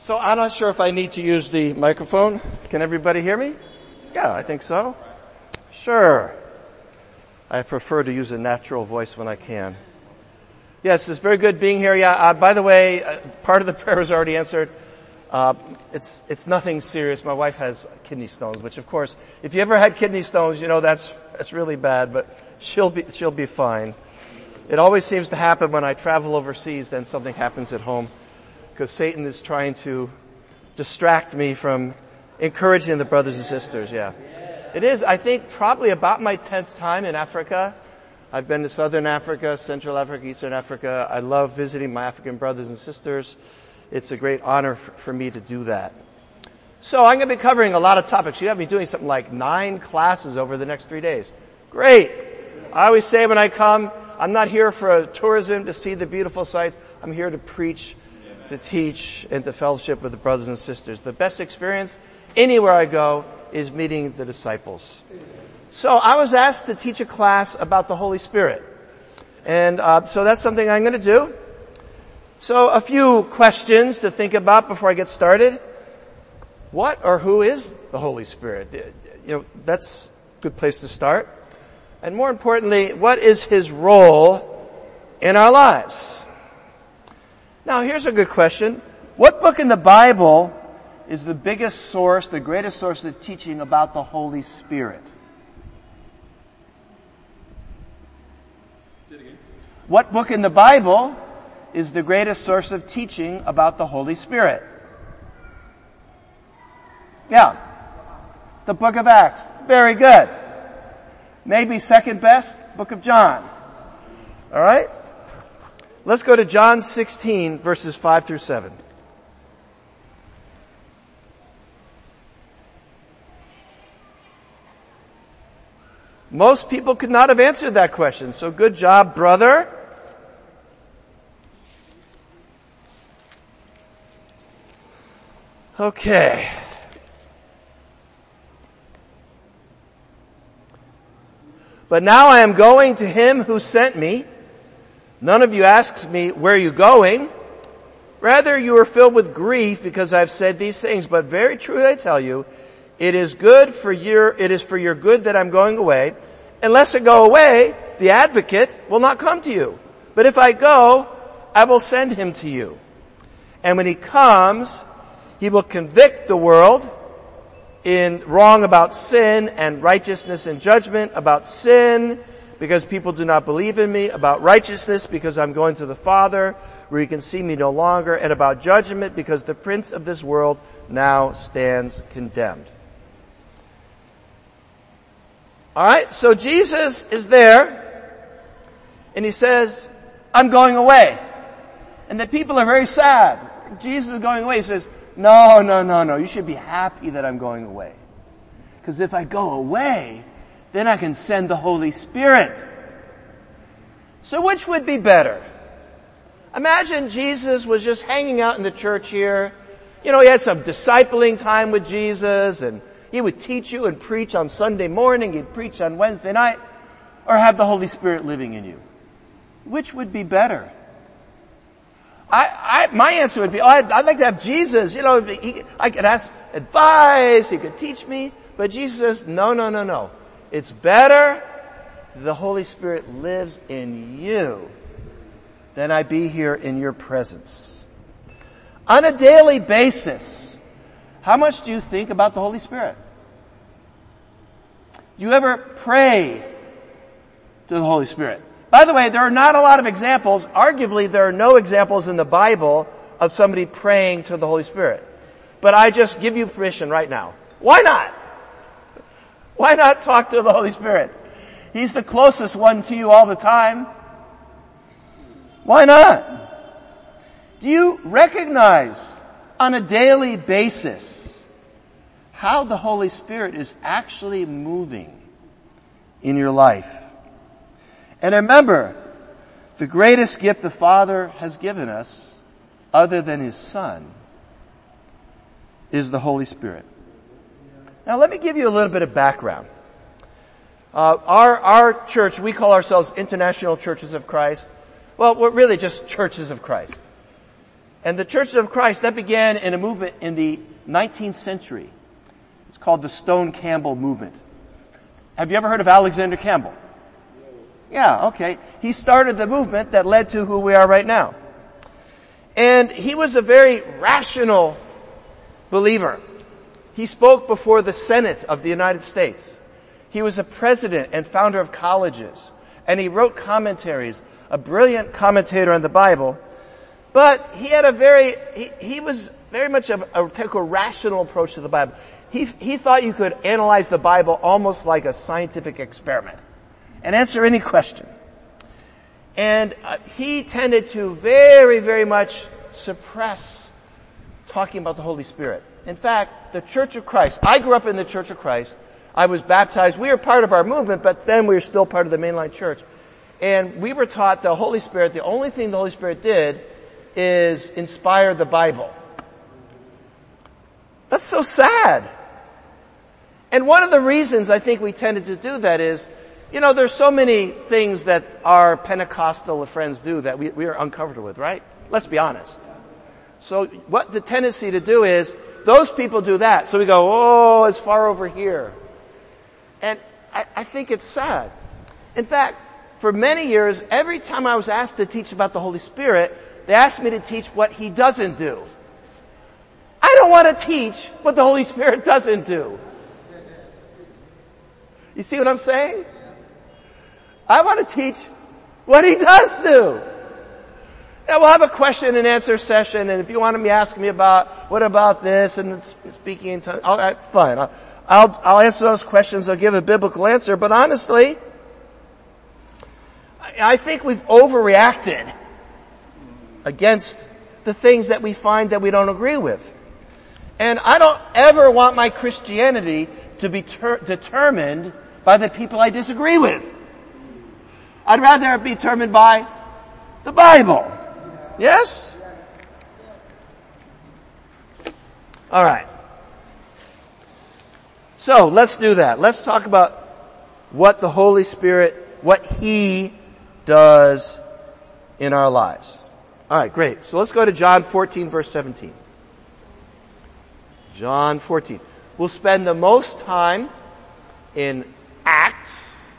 So I'm not sure if I need to use the microphone. Can everybody hear me? Yeah, I think so. Sure. I prefer to use a natural voice when I can. Yes, it's very good being here. Yeah, by the way, part of the prayer was already answered. It's nothing serious. My wife has kidney stones, which of course, if you ever had kidney stones, you know that's really bad, but she'll be fine. It always seems to happen when I travel overseas, then something happens at home, because Satan is trying to distract me from encouraging the brothers and sisters. Yeah. It is, I think, probably about my 10th time in Africa. I've been to Southern Africa, Central Africa, Eastern Africa. I love visiting my African brothers and sisters. It's a great honor for me to do that. So I'm going to be covering a lot of topics. You have me doing something like 9 classes over the next 3 days. Great. I always say when I come, I'm not here for tourism to see the beautiful sights. I'm here to preach, to teach, and to fellowship with the brothers and sisters. The best experience anywhere I go is meeting the disciples. So I was asked to teach a class about the Holy Spirit. And so that's something I'm going to do. So a few questions to think about before I get started. What or who is the Holy Spirit? That's a good place to start. And more importantly, what is His role in our lives? Now here's a good question. What book in the Bible is the biggest source, the greatest source of teaching about the Holy Spirit? Say it again. What book in the Bible is the greatest source of teaching about the Holy Spirit? Yeah. The book of Acts. Very good. Maybe second best, book of John. All right? Let's go to John 16, verses 5 through 7. Most people could not have answered that question, so good job, brother. Okay. But now I am going to Him who sent me. None of you asks me, where are you going? Rather, you are filled with grief because I have said these things. But very truly I tell you, it is for your good that I'm going away. Unless I go away, the advocate will not come to you. But if I go, I will send him to you. And when he comes, he will convict the world in wrong about sin and righteousness and judgment, about sin because people do not believe in me, about righteousness because I'm going to the Father where you can see me no longer, and about judgment because the prince of this world now stands condemned. Alright, so Jesus is there and He says, I'm going away. And the people are very sad. Jesus is going away. He says, No. You should be happy that I'm going away. Because if I go away, then I can send the Holy Spirit. So which would be better? Imagine Jesus was just hanging out in the church here. He had some discipling time with Jesus, and He would teach you and preach on Sunday morning. He'd preach on Wednesday night. Or have the Holy Spirit living in you. Which would be better? My answer would be, I'd like to have Jesus. I could ask advice. He could teach me. But Jesus says, no. It's better the Holy Spirit lives in you than I be here in your presence. On a daily basis, how much do you think about the Holy Spirit? Do you ever pray to the Holy Spirit? By the way, there are not a lot of examples. Arguably, there are no examples in the Bible of somebody praying to the Holy Spirit. But I just give you permission right now. Why not? Why not talk to the Holy Spirit? He's the closest one to you all the time. Why not? Do you recognize on a daily basis how the Holy Spirit is actually moving in your life? And remember, the greatest gift the Father has given us, other than His Son, is the Holy Spirit. Now let me give you a little bit of background. Our church, we call ourselves International Churches of Christ. Well, we're really just Churches of Christ. And the Church of Christ, that began in a movement in the 19th century. It's called the Stone Campbell movement. Have you ever heard of Alexander Campbell? Yeah, okay. He started the movement that led to who we are right now. And he was a very rational believer. He spoke before the Senate of the United States. He was a president and founder of colleges. And he wrote commentaries, a brilliant commentator on the Bible. But he had he was very much took a rational approach to the Bible. He thought you could analyze the Bible almost like a scientific experiment and answer any question. And he tended to very, very much suppress talking about the Holy Spirit. In fact, the Church of Christ, I grew up in the Church of Christ. I was baptized. We were part of our movement, but then we were still part of the mainline church. And we were taught the Holy Spirit, the only thing the Holy Spirit did is inspire the Bible. That's so sad. And one of the reasons I think we tended to do that is, there's so many things that our Pentecostal friends do that we are uncomfortable with, right? Let's be honest. So what the tendency to do is, those people do that. So we go, oh, it's far over here. And I think it's sad. In fact, for many years, every time I was asked to teach about the Holy Spirit, they asked me to teach what He doesn't do. I don't want to teach what the Holy Spirit doesn't do. You see what I'm saying? I want to teach what He does do. And we'll have a question and answer session, and if you want to ask me about, what about this, and speaking in tongues, all right, fine. I'll answer those questions, I'll give a biblical answer, but honestly, I think we've overreacted against the things that we find that we don't agree with. And I don't ever want my Christianity to be determined by the people I disagree with. I'd rather it be determined by the Bible. Yes? All right. So let's do that. Let's talk about what the Holy Spirit, what He does in our lives. All right, great. So let's go to John 14, verse 17. John 14. We'll spend the most time in Acts,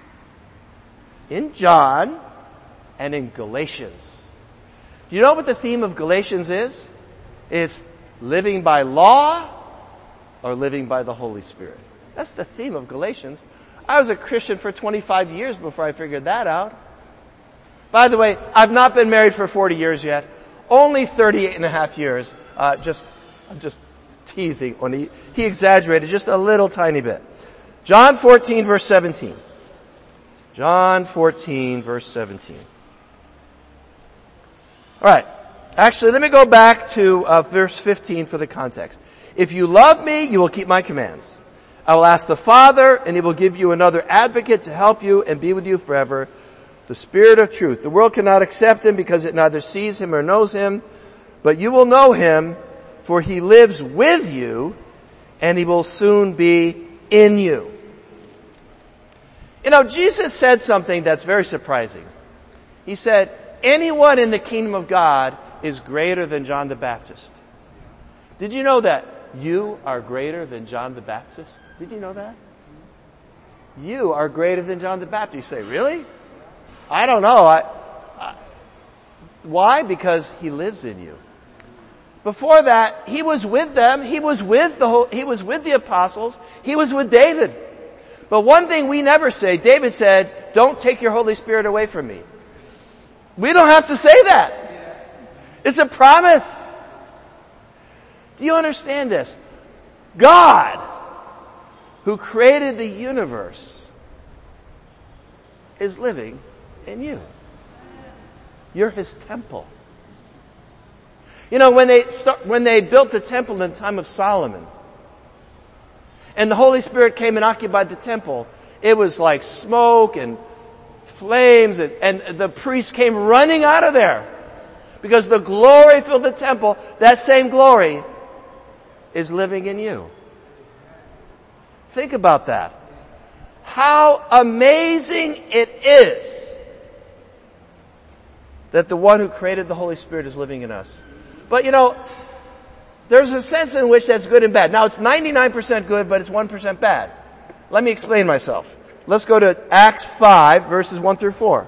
in John, and in Galatians. Do you know what the theme of Galatians is? It's living by law or living by the Holy Spirit. That's the theme of Galatians. I was a Christian for 25 years before I figured that out. By the way, I've not been married for 40 years yet. Only 38 and a half years. I'm just teasing when he exaggerated just a little tiny bit. John 14 verse 17. John 14 verse 17. Alright. Actually, let me go back to verse 15 for the context. If you love me, you will keep my commands. I will ask the Father, and He will give you another advocate to help you and be with you forever, the Spirit of truth. The world cannot accept Him because it neither sees Him or knows Him, but you will know Him, for He lives with you, and He will soon be in you. Jesus said something that's very surprising. He said, anyone in the kingdom of God is greater than John the Baptist. Did you know that you are greater than John the Baptist? Did you know that? You are greater than John the Baptist. You say, really? I don't know. Why? Because He lives in you. Before that, He was with them. He was with the apostles. He was with David. But one thing we never say, David said, don't take your Holy Spirit away from me. We don't have to say that. It's a promise. Do you understand this? God, who created the universe, is living in you. You're His temple. When they built the temple in the time of Solomon, and the Holy Spirit came and occupied the temple, it was like smoke and flames, and the priests came running out of there because the glory filled the temple. That same glory is living in you. Think about that. How amazing it is that the one who created the Holy Spirit is living in us. But there's a sense in which that's good and bad. Now it's 99% good, but it's 1% bad. Let me explain myself. Let's go to Acts 5, verses 1 through 4.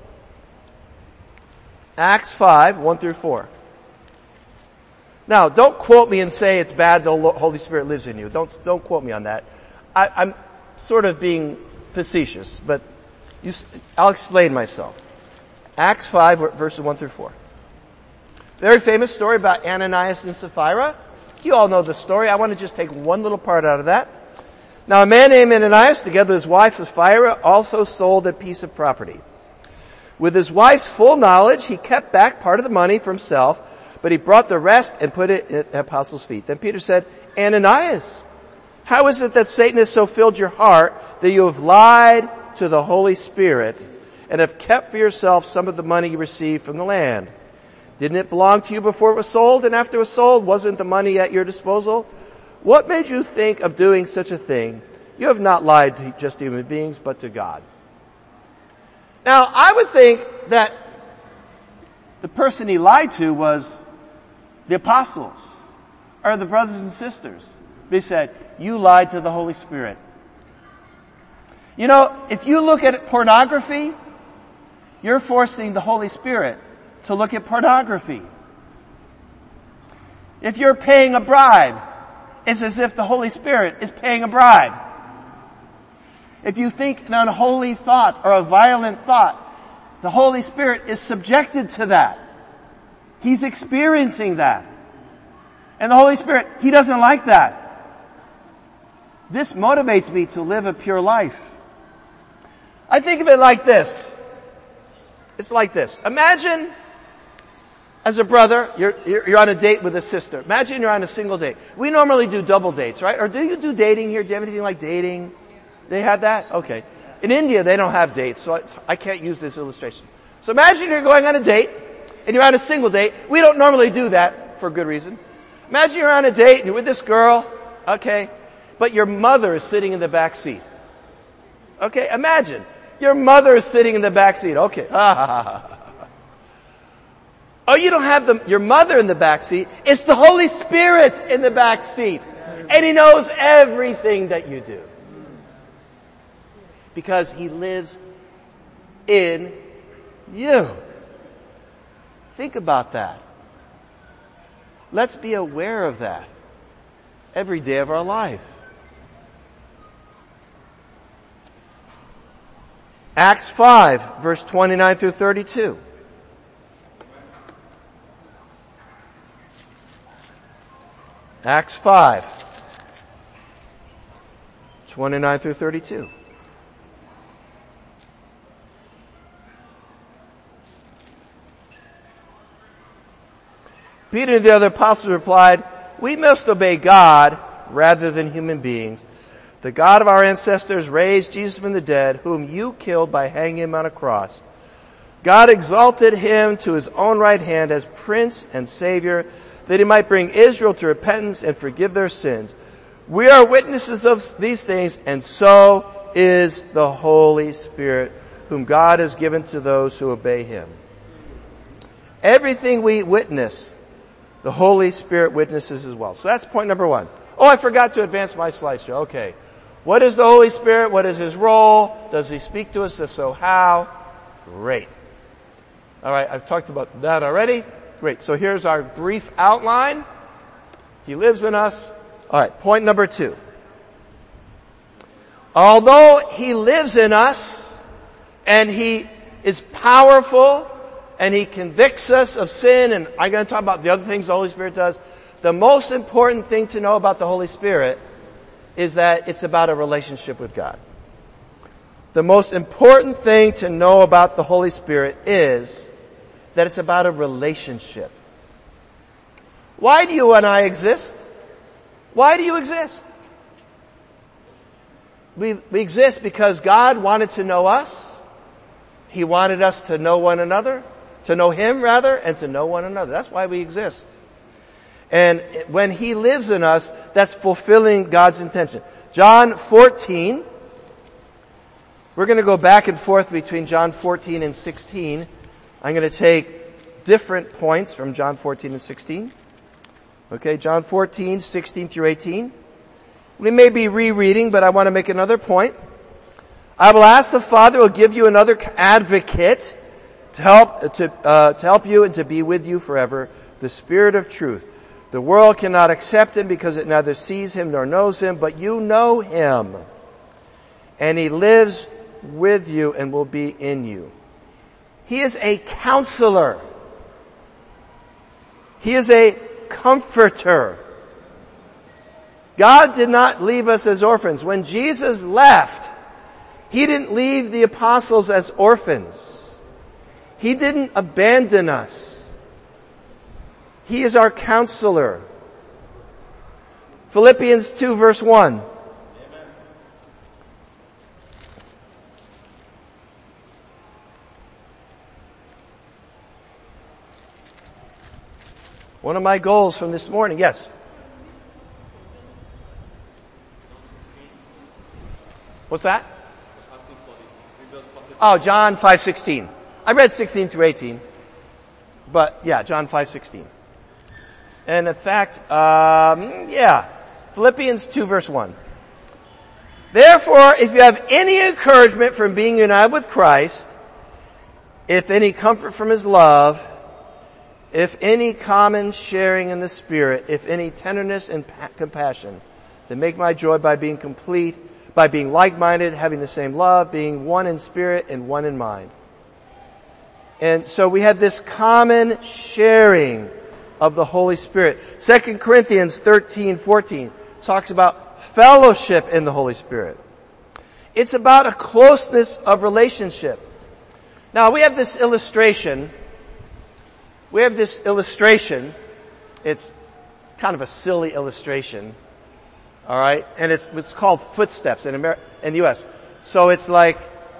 Acts 5, 1 through 4. Now, don't quote me and say it's bad the Holy Spirit lives in you. Don't quote me on that. I'm sort of being facetious, but I'll explain myself. Acts 5, verses 1 through 4. Very famous story about Ananias and Sapphira. You all know the story. I want to just take one little part out of that. Now, a man named Ananias, together with his wife Sapphira, also sold a piece of property. With his wife's full knowledge, he kept back part of the money for himself, but he brought the rest and put it at the apostles' feet. Then Peter said, Ananias, how is it that Satan has so filled your heart that you have lied to the Holy Spirit and have kept for yourself some of the money you received from the land? Didn't it belong to you before it was sold? And after it was sold, wasn't the money at your disposal? What made you think of doing such a thing? You have not lied to just human beings, but to God. Now, I would think that the person he lied to was the apostles or the brothers and sisters. They said, you lied to the Holy Spirit. If you look at pornography, you're forcing the Holy Spirit to look at pornography. If you're paying a bribe, it's as if the Holy Spirit is paying a bribe. If you think an unholy thought or a violent thought, the Holy Spirit is subjected to that. He's experiencing that. And the Holy Spirit, He doesn't like that. This motivates me to live a pure life. I think of it like this. It's like this. Imagine, as a brother, you're on a date with a sister. Imagine you're on a single date. We normally do double dates, right? Or do you do dating here? Do you have anything like dating? They have that? Okay. In India, they don't have dates, so I can't use this illustration. So imagine you're going on a date, and you're on a single date. We don't normally do that for good reason. Imagine you're on a date, and you're with this girl, okay, but your mother is sitting in the back seat. Okay, imagine. Your mother is sitting in the back seat. Okay. Oh, you don't have your mother in the back seat. It's the Holy Spirit in the back seat. And He knows everything that you do. Because He lives in you. Think about that. Let's be aware of that every day of our life. Acts 5, verse 29 through 32. Acts 5, 29 through 32. Peter and the other apostles replied, we must obey God rather than human beings. The God of our ancestors raised Jesus from the dead, whom you killed by hanging Him on a cross. God exalted Him to His own right hand as Prince and Savior, that He might bring Israel to repentance and forgive their sins. We are witnesses of these things, and so is the Holy Spirit, whom God has given to those who obey Him. Everything we witness, the Holy Spirit witnesses as well. So that's point number one. Oh, I forgot to advance my slideshow. Okay. What is the Holy Spirit? What is His role? Does He speak to us? If so, how? Great. All right, I've talked about that already. Great. So here's our brief outline. He lives in us. All right, point number 2. Although He lives in us and He is powerful and He convicts us of sin, and I'm going to talk about the other things the Holy Spirit does, the most important thing to know about the Holy Spirit is that it's about a relationship with God. The most important thing to know about the Holy Spirit is that it's about a relationship. Why do you and I exist? Why do you exist? We exist because God wanted to know us. He wanted us to know one another, to know Him rather, and to know one another. That's why we exist. And when He lives in us, that's fulfilling God's intention. John 14. We're going to go back and forth between John 14 and 16. I'm going to take different points from John 14 and 16. Okay, John 14, 16 through 18. We may be rereading, but I want to make another point. I will ask the Father will give you another advocate to help you and to be with you forever, the Spirit of truth. The world cannot accept him because it neither sees him nor knows him, but you know him. And he lives with you and will be in you. He is a counselor. He is a comforter. God did not leave us as orphans. When Jesus left, he didn't leave the apostles as orphans. He didn't abandon us. He is our counselor. Philippians 2 verse 1. Amen. One of my goals from this morning, yes. What's that? Oh, John 5:16. I read 16 through 18. But yeah, John 5:16. And in fact, Philippians 2 verse 1. Therefore, if you have any encouragement from being united with Christ, if any comfort from his love, if any common sharing in the Spirit, if any tenderness and compassion, then make my joy by being complete, by being like-minded, having the same love, being one in spirit and one in mind. And so we have this common sharing of the Holy Spirit. 2 Corinthians 13:14 talks about fellowship in the Holy Spirit. It's about a closeness of relationship. Now we have this illustration. It's kind of a silly illustration. All right, and it's called footsteps in the U.S. So it's like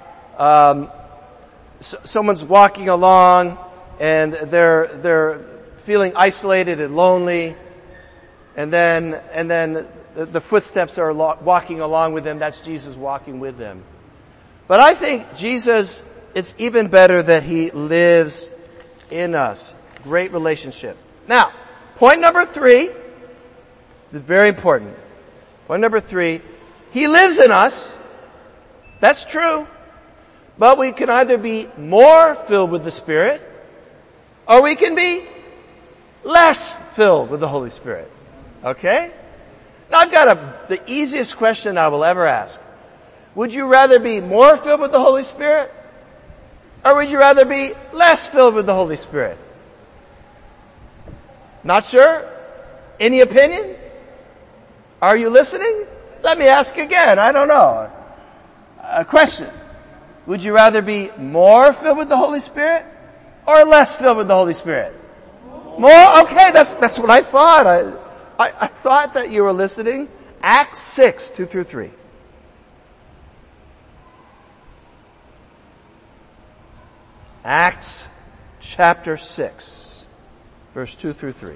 someone's walking along and they're feeling isolated and lonely, and then the footsteps are walking along with them. That's Jesus walking with them. But I think Jesus, it's even better that he lives in us. Great relationship. Now, point number 3 is very important. Point number 3, he lives in us. That's true. But we can either be more filled with the Spirit, or we can be less filled with the Holy Spirit. Okay? Now I've got the easiest question I will ever ask. Would you rather be more filled with the Holy Spirit, or would you rather be less filled with the Holy Spirit? Not sure? Any opinion? Are you listening? Let me ask again. I don't know. A question. Would you rather be more filled with the Holy Spirit or less filled with the Holy Spirit? More? Okay, that's what I thought. I thought that you were listening. Acts 6, 2 through 3. Acts chapter 6, verse 2 through 3.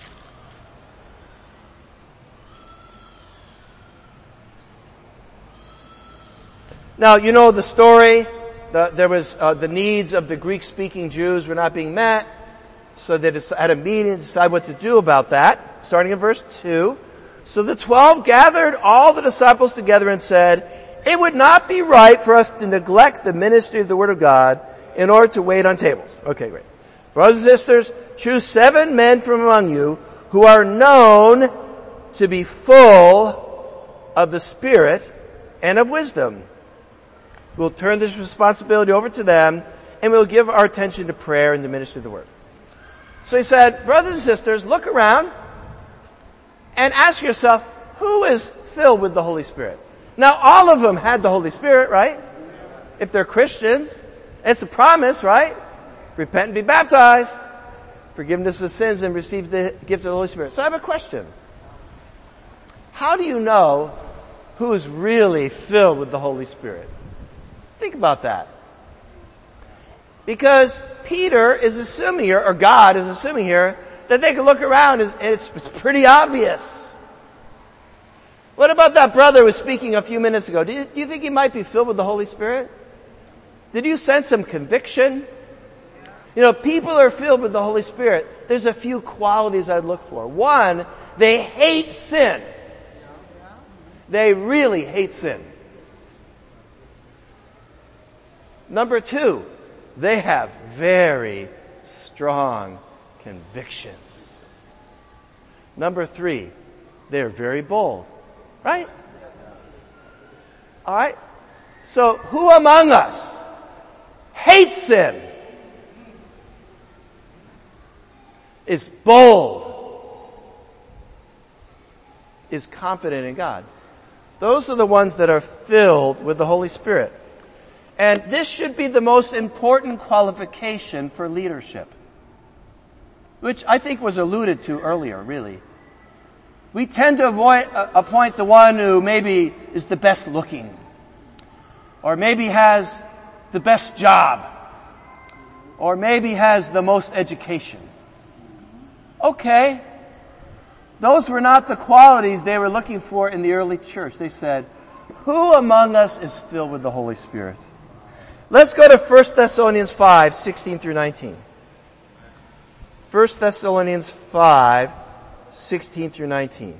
Now, you know the story. There was the needs of the Greek-speaking Jews were not being met, so they had a meeting to decide what to do about that, starting in verse 2. So the 12 gathered all the disciples together and said, "It would not be right for us to neglect the ministry of the Word of God in order to wait on tables." Okay, great. Brothers and sisters, choose 7 men from among you who are known to be full of the Spirit and of wisdom. We'll turn this responsibility over to them, and we'll give our attention to prayer and the ministry of the Word. So he said, brothers and sisters, look around and ask yourself, who is filled with the Holy Spirit? Now, all of them had the Holy Spirit, right? If they're Christians, it's a promise, right? Repent and be baptized, forgiveness of sins, and receive the gift of the Holy Spirit. So I have a question. How do you know who is really filled with the Holy Spirit? Think about that. Because Peter is assuming here, or God is assuming here, that they can look around and it's pretty obvious. What about that brother who was speaking a few minutes ago? Do you think he might be filled with the Holy Spirit? Did you sense some conviction? People are filled with the Holy Spirit. There's a few qualities I'd look for. One, they hate sin. They really hate sin. Number two, they have very strong convictions. Number three, they're very bold. Right? All right? So who among us hates sin? Is bold, is confident in God. Those are the ones that are filled with the Holy Spirit. And this should be the most important qualification for leadership, which I think was alluded to earlier, really. We tend to appoint the one who maybe is the best looking, or maybe has the best job, or maybe has the most education. Okay. Those were not the qualities they were looking for in the early church. They said, who among us is filled with the Holy Spirit? Let's go to 1 Thessalonians 5, 16 through 19. 1 Thessalonians 5, 16 through 19.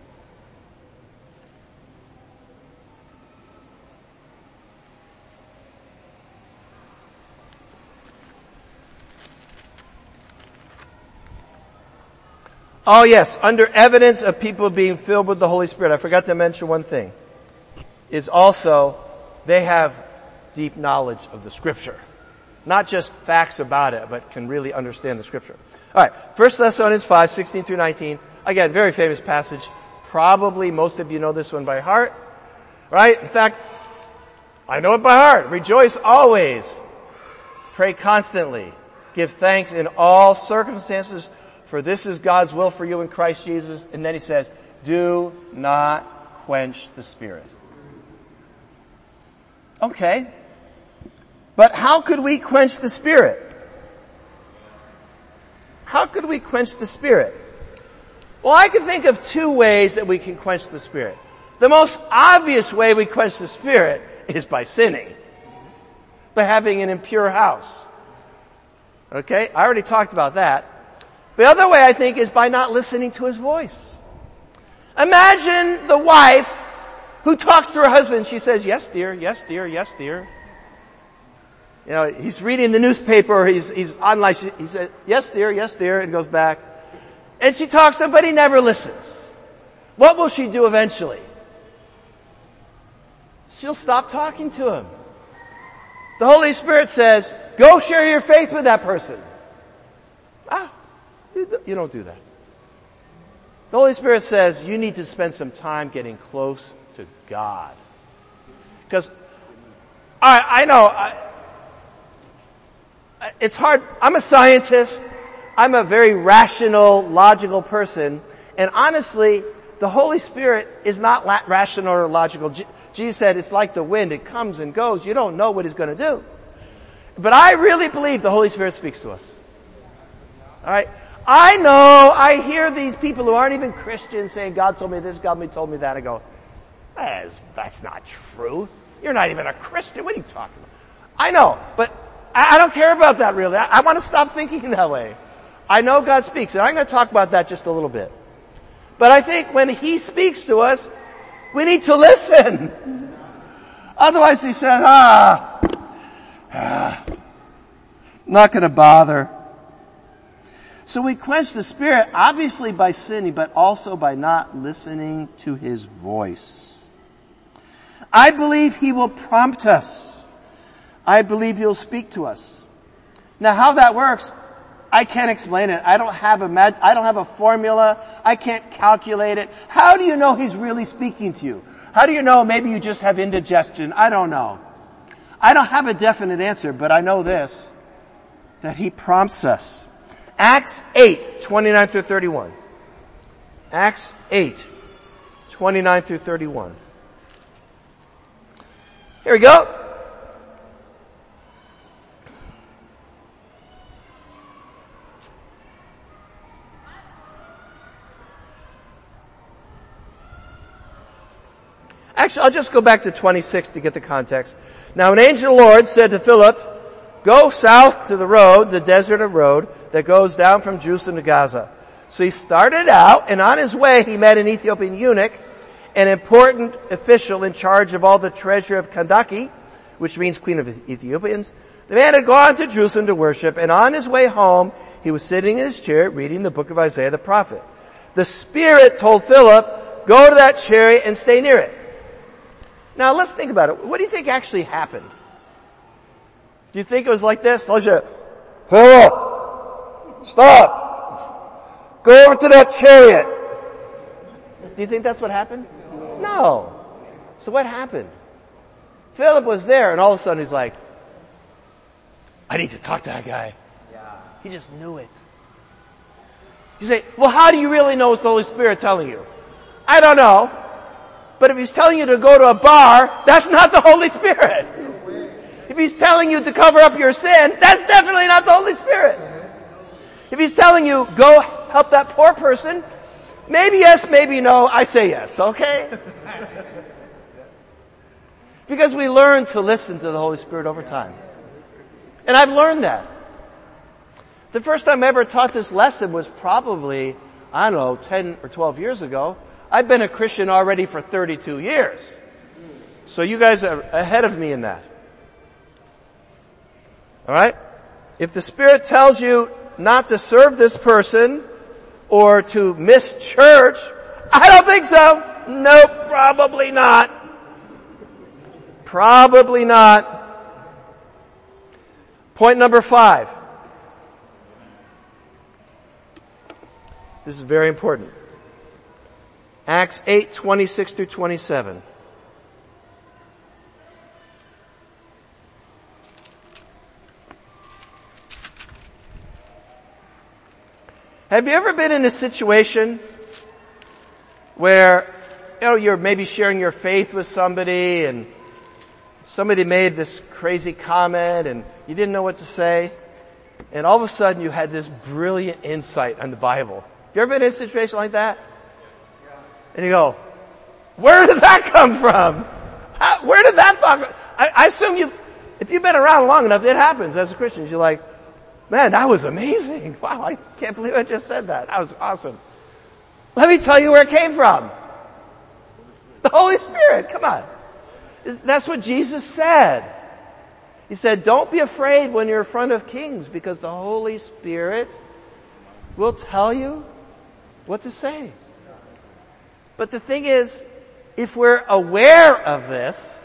Oh yes, under evidence of people being filled with the Holy Spirit, I forgot to mention one thing, is also they have deep knowledge of the Scripture. Not just facts about it, but can really understand the Scripture. Alright, 1 Thessalonians 5, 16 through 19. Again, very famous passage. Probably most of you know this one by heart. Right? In fact, I know it by heart. Rejoice always. Pray constantly. Give thanks in all circumstances, for this is God's will for you in Christ Jesus. And then he says, do not quench the Spirit. Okay. But how could we quench the Spirit? How could we quench the Spirit? Well, I can think of two ways that we can quench the Spirit. The most obvious way we quench the Spirit is by sinning. By having an impure house. Okay? I already talked about that. The other way, I think, is by not listening to his voice. Imagine the wife who talks to her husband. She says, yes, dear, yes, dear, yes, dear. He's reading the newspaper, he's online. He says, yes, dear, and goes back. And she talks to him, but he never listens. What will she do eventually? She'll stop talking to him. The Holy Spirit says, go share your faith with that person. You don't do that. The Holy Spirit says you need to spend some time getting close to God. Because I know it's hard. I'm a scientist. I'm a very rational, logical person. And honestly, the Holy Spirit is not rational or logical. Jesus said it's like the wind. It comes and goes. You don't know what he's going to do. But I really believe the Holy Spirit speaks to us. All right? I know, I hear these people who aren't even Christians saying, God told me this, God told me that. I go, that's not true. You're not even a Christian. What are you talking about? I know, but I don't care about that really. I want to stop thinking that way. I know God speaks, and I'm going to talk about that just a little bit. But I think when he speaks to us, we need to listen. Otherwise he says, not going to bother. So we quench the Spirit, obviously by sinning, but also by not listening to his voice. I believe he will prompt us. I believe he'll speak to us. Now how that works, I can't explain it. I don't have a formula. I can't calculate it. How do you know he's really speaking to you? How do you know maybe you just have indigestion? I don't know. I don't have a definite answer, but I know this, that he prompts us. Acts 8, 29 through 31. Acts 8, 29 through 31. Here we go. Actually, I'll just go back to 26 to get the context. Now an angel of the Lord said to Philip, go south to the road, the desert road that goes down from Jerusalem to Gaza. So he started out, and on his way he met an Ethiopian eunuch, an important official in charge of all the treasure of Kandake, which means Queen of Ethiopians. The man had gone to Jerusalem to worship, and on his way home, he was sitting in his chair reading the book of Isaiah the prophet. The Spirit told Philip, go to that chariot and stay near it. Now let's think about it. What do you think actually happened? Do you think it was like this? Philip, stop! Go over to that chariot! Do you think that's what happened? No. So what happened? Philip was there, and all of a sudden he's like, I need to talk to that guy. He just knew it. You say, well, how do you really know it's the Holy Spirit telling you? I don't know. But if he's telling you to go to a bar, that's not the Holy Spirit. If he's telling you to cover up your sin, that's definitely not the Holy Spirit. If he's telling you, go help that poor person, maybe yes, maybe no, I say yes, okay? Because we learn to listen to the Holy Spirit over time. And I've learned that. The first time I ever taught this lesson was probably, 10 or 12 years ago. I've been a Christian already for 32 years. So you guys are ahead of me in that. Alright? If the Spirit tells you not to serve this person or to miss church, I don't think so. Nope, probably not. Probably not. Point number 5. This is very important. Acts 8:26 through 27. Have you ever been in a situation where, you're maybe sharing your faith with somebody and somebody made this crazy comment and you didn't know what to say, and all of a sudden you had this brilliant insight on the Bible. Have you ever been in a situation like that? And you go, where did that come from? Where did that thought come? I assume if you've been around long enough, it happens as a Christian. You're like, man, that was amazing. Wow, I can't believe I just said that. That was awesome. Let me tell you where it came from. The Holy Spirit, come on. That's what Jesus said. He said, don't be afraid when you're in front of kings because the Holy Spirit will tell you what to say. But the thing is, if we're aware of this,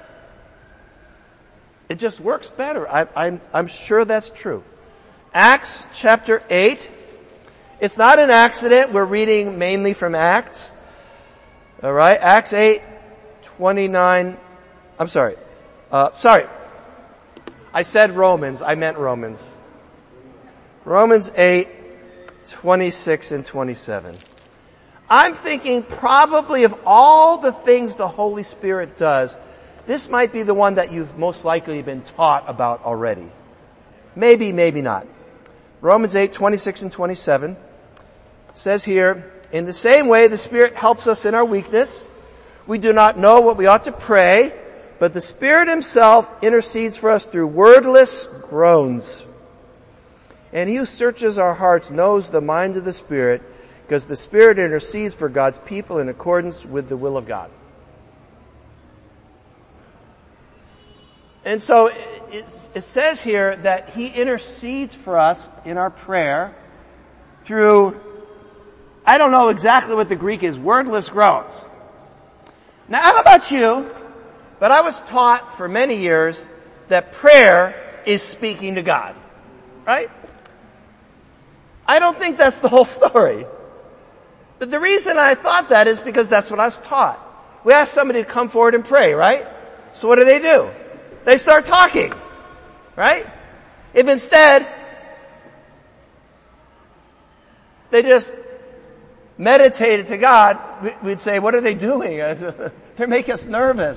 it just works better. I'm sure that's true. Acts chapter 8. It's not an accident. We're reading mainly from Acts. Alright, Acts 8:29. I'm sorry. I said Romans. I meant Romans. Romans 8:26 and 27. I'm thinking probably of all the things the Holy Spirit does, this might be the one that you've most likely been taught about already. Maybe, maybe not. Romans 8:26 and 27 says here, in the same way the Spirit helps us in our weakness. We do not know what we ought to pray, but the Spirit Himself intercedes for us through wordless groans. And He who searches our hearts knows the mind of the Spirit, because the Spirit intercedes for God's people in accordance with the will of God. And so it says here that He intercedes for us in our prayer through, I don't know exactly what the Greek is, wordless groans. Now, I don't know about you, but I was taught for many years that prayer is speaking to God. Right? I don't think that's the whole story. But the reason I thought that is because that's what I was taught. We ask somebody to come forward and pray, right? So what do? They start talking, right? If instead they just meditated to God, we'd say, what are they doing? They're making us nervous.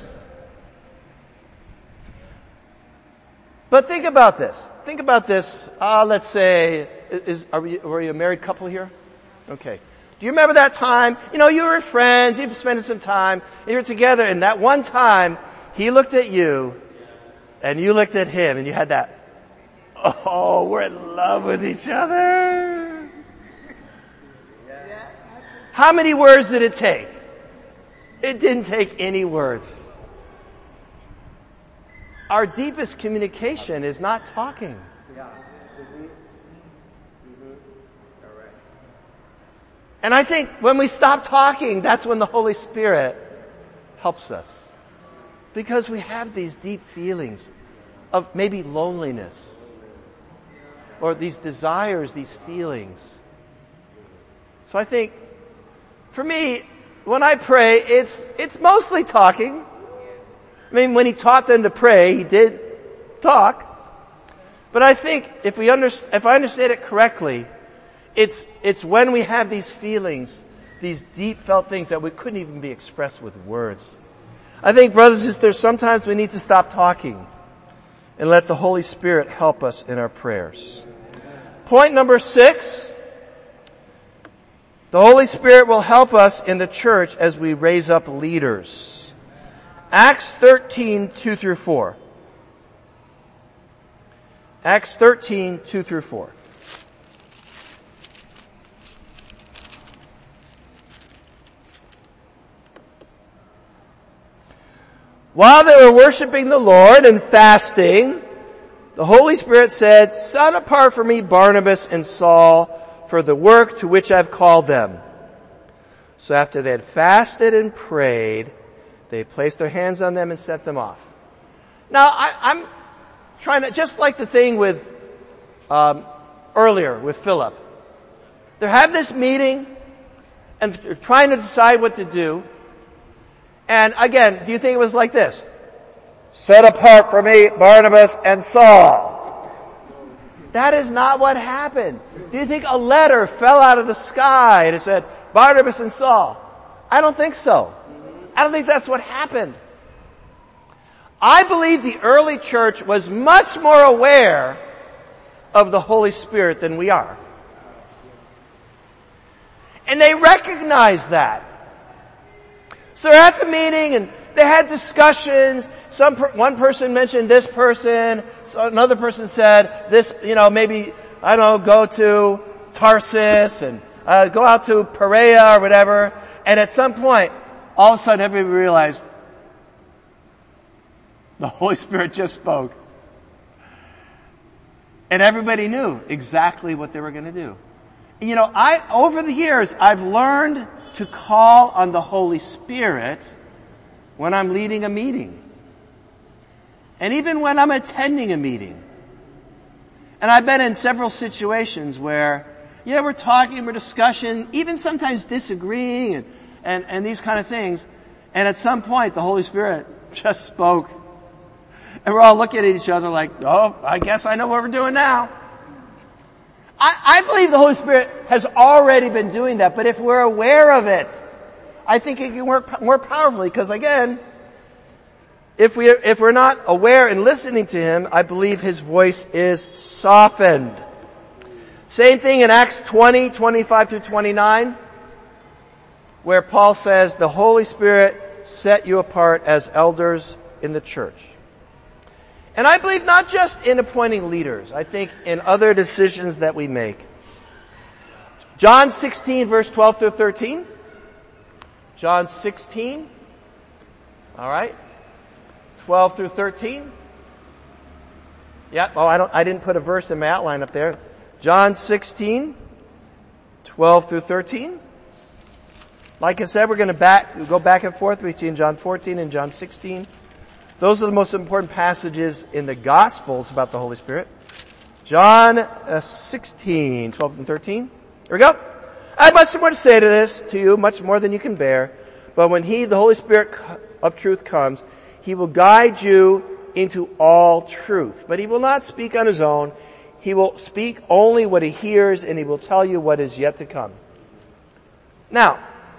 But think about this. Think about this. Let's say, were you a married couple here? Okay. Do you remember that time? You were friends, you were spending some time, and you were together, and that one time, he looked at you, and you looked at him, and you had that, Oh, we're in love with each other. Yes. How many words did it take? It didn't take any words. Our deepest communication is not talking. Yeah. Correct. And I think when we stop talking, that's when the Holy Spirit helps us. Because we have these deep feelings of maybe loneliness. Or these desires, these feelings. So I think, for me, when I pray, it's mostly talking. I mean, when he taught them to pray, he did talk. But I think if I understand it correctly, it's when we have these feelings, these deep felt things that we couldn't even be expressed with words. I think, brothers and sisters, sometimes we need to stop talking and let the Holy Spirit help us in our prayers. Point number 6. The Holy Spirit will help us in the church as we raise up leaders. Acts 13, 2 through 4. Acts 13, 2 through 4. While they were worshiping the Lord and fasting, the Holy Spirit said, "Set apart for me Barnabas and Saul for the work to which I've called them." So after they had fasted and prayed, they placed their hands on them and sent them off. Now, I'm trying to, just like the thing with, earlier with Philip. They have this meeting and they're trying to decide what to do. And again, do you think it was like this? Set apart for me Barnabas and Saul. That is not what happened. Do you think a letter fell out of the sky and it said, Barnabas and Saul? I don't think so. I don't think that's what happened. I believe the early church was much more aware of the Holy Spirit than we are. And they recognized that. So they're at the meeting and they had discussions. One person mentioned this person. So another person said this, maybe, I don't know, go to Tarsus and go out to Perea or whatever. And at some point, all of a sudden everybody realized the Holy Spirit just spoke. And everybody knew exactly what they were going to do. Over the years, I've learned to call on the Holy Spirit when I'm leading a meeting. And even when I'm attending a meeting. And I've been in several situations where, we're talking, we're discussing, even sometimes disagreeing and these kind of things. And at some point, the Holy Spirit just spoke. And we're all looking at each other like, oh, I guess I know what we're doing now. I believe the Holy Spirit has already been doing that, but if we're aware of it, I think it can work more powerfully, because again, if we're not aware and listening to Him, I believe His voice is softened. Same thing in Acts 20, 25 through 29, where Paul says, the Holy Spirit set you apart as elders in the church. And I believe not just in appointing leaders, I think in other decisions that we make. John 16 verse 12 through 13. John 16. Alright. 12 through 13. Yeah, I didn't put a verse in my outline up there. John 16, 12 through 13. Like I said, we're going to go back and forth between John 14 and John 16. Those are the most important passages in the Gospels about the Holy Spirit. John 16, 12 and 13. Here we go. I have much more to say to you, much more than you can bear. But when He, the Holy Spirit of truth, comes, He will guide you into all truth. But He will not speak on His own. He will speak only what He hears, and He will tell you what is yet to come. Now,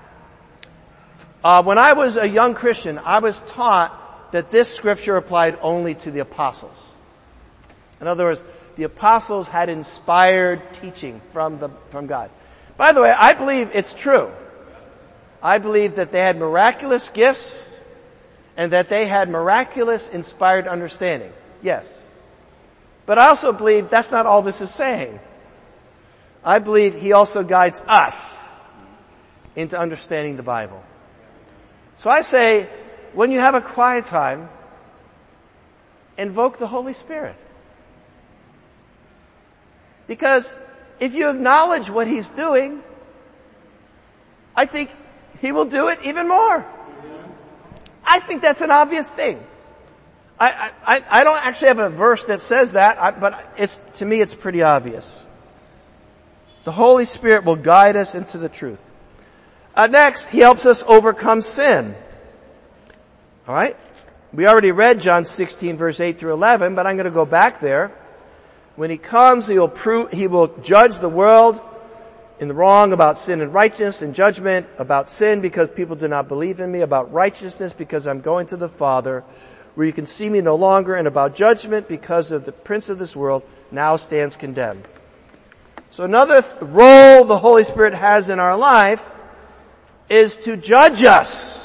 when I was a young Christian, I was taught that this scripture applied only to the apostles. In other words, the apostles had inspired teaching from God. By the way, I believe it's true. I believe that they had miraculous gifts and that they had miraculous inspired understanding. Yes. But I also believe that's not all this is saying. I believe he also guides us into understanding the Bible. So I say, when you have a quiet time, invoke the Holy Spirit. Because if you acknowledge what he's doing, I think he will do it even more. I think that's an obvious thing. I don't actually have a verse that says that, but to me it's pretty obvious. The Holy Spirit will guide us into the truth. Next, he helps us overcome sin. Alright? We already read John 16 verse 8 through 11, but I'm going to go back there. When he comes, he will judge the world in the wrong about sin and righteousness, and judgment about sin because people do not believe in me, about righteousness because I'm going to the Father, where you can see me no longer, and about judgment because of the prince of this world now stands condemned. So another role the Holy Spirit has in our life is to judge us.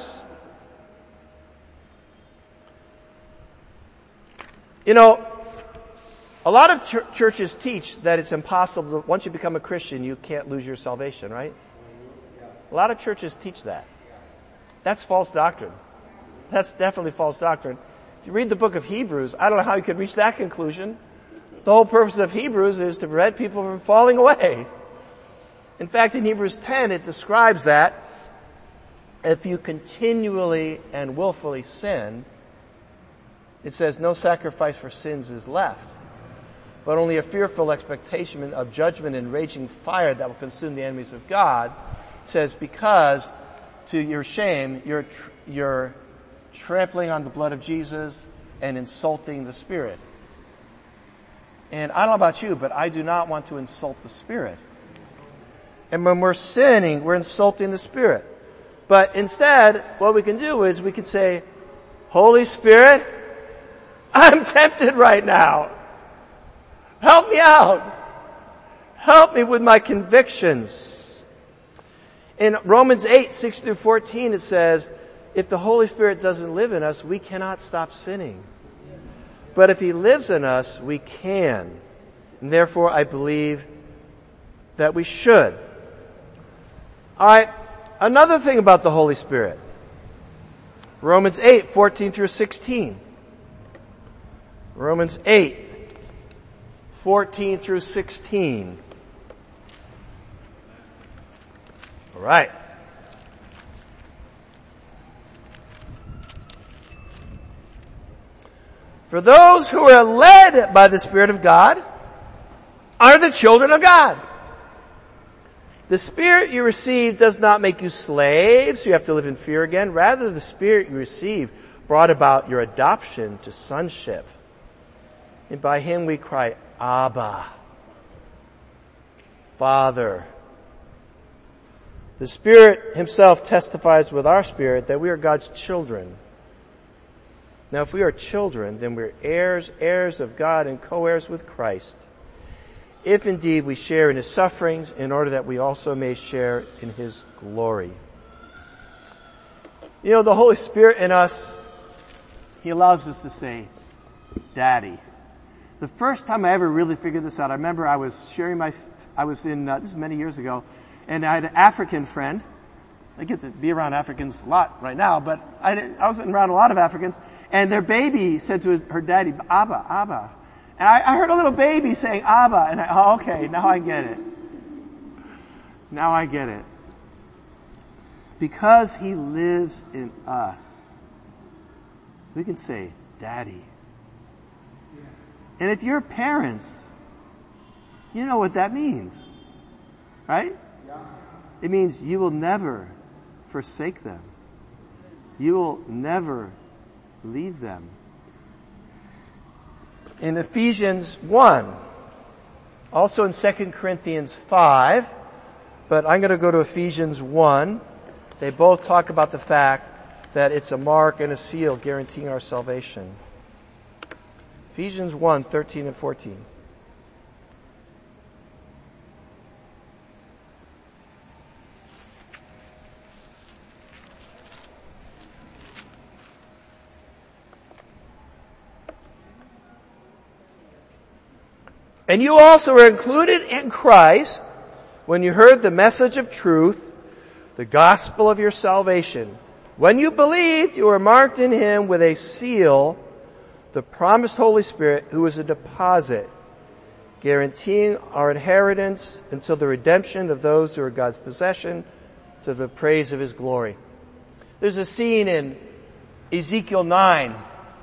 You know, a lot of churches teach that it's impossible, once you become a Christian, you can't lose your salvation, right? A lot of churches teach that. That's false doctrine. That's definitely false doctrine. If you read the book of Hebrews, I don't know how you could reach that conclusion. The whole purpose of Hebrews is to prevent people from falling away. In fact, in Hebrews 10, it describes that if you continually and willfully sin, it says no sacrifice for sins is left, but only a fearful expectation of judgment and raging fire that will consume the enemies of God. It says, because to your shame, you're trampling on the blood of Jesus and insulting the Spirit. And I don't know about you, but I do not want to insult the Spirit. And when we're sinning, we're insulting the Spirit. But instead, what we can do is we can say, Holy Spirit, I'm tempted right now. Help me out. Help me with my convictions. In Romans 8, 6 through 14, it says, if the Holy Spirit doesn't live in us, we cannot stop sinning. But if he lives in us, we can. And therefore, I believe that we should. Alright, another thing about the Holy Spirit. Romans 8, 14 through 16. Romans 8, 14 through 16. Alright. For those who are led by the Spirit of God are the children of God. The Spirit you receive does not make you slaves, so you have to live in fear again. Rather, the Spirit you receive brought about your adoption to sonship. And by him we cry, Abba, Father. The Spirit himself testifies with our spirit that we are God's children. Now, if we are children, then we're heirs, heirs of God, and co-heirs with Christ. If indeed we share in his sufferings, in order that we also may share in his glory. You know, the Holy Spirit in us, he allows us to say, Daddy. The first time I ever really figured this out, I remember I was this is many years ago, and I had an African friend. I get to be around Africans a lot right now, but I wasn't around a lot of Africans, and their baby said to her daddy, Abba, Abba. And I heard a little baby saying Abba, and okay, now I get it. Now I get it. Because he lives in us, we can say, Daddy. And if you're parents, you know what that means. Right? It means you will never forsake them. You will never leave them. In Ephesians 1, also in 2 Corinthians 5, but I'm going to go to Ephesians 1. They both talk about the fact that it's a mark and a seal guaranteeing our salvation. Ephesians 1, 13 and 14. And you also were included in Christ when you heard the message of truth, the gospel of your salvation. When you believed, you were marked in Him with a seal, the promised Holy Spirit, who is a deposit, guaranteeing our inheritance until the redemption of those who are God's possession, to the praise of His glory. There's a scene in Ezekiel 9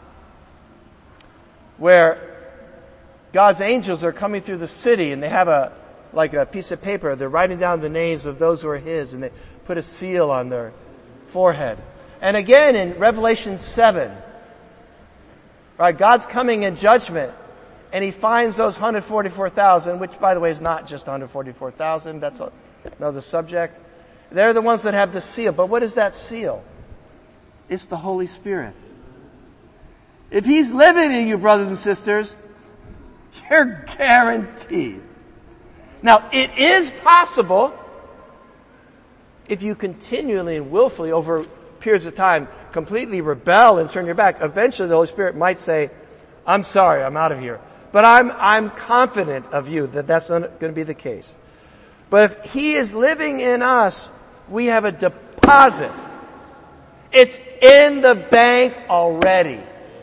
where God's angels are coming through the city and they have a piece of paper. They're writing down the names of those who are His, and they put a seal on their forehead. And again in Revelation 7, right, God's coming in judgment and He finds those 144,000, which by the way is not just 144,000, that's another subject. They're the ones that have the seal. But what is that seal? It's the Holy Spirit. If He's living in you, brothers and sisters, you're guaranteed. Now, it is possible if you continually and willfully over periods of time completely rebel and turn your back. Eventually the Holy Spirit might say, I'm sorry, I'm out of here. But I'm confident of you that that's not going to be the case. But if He is living in us, we have a deposit. It's in the bank already.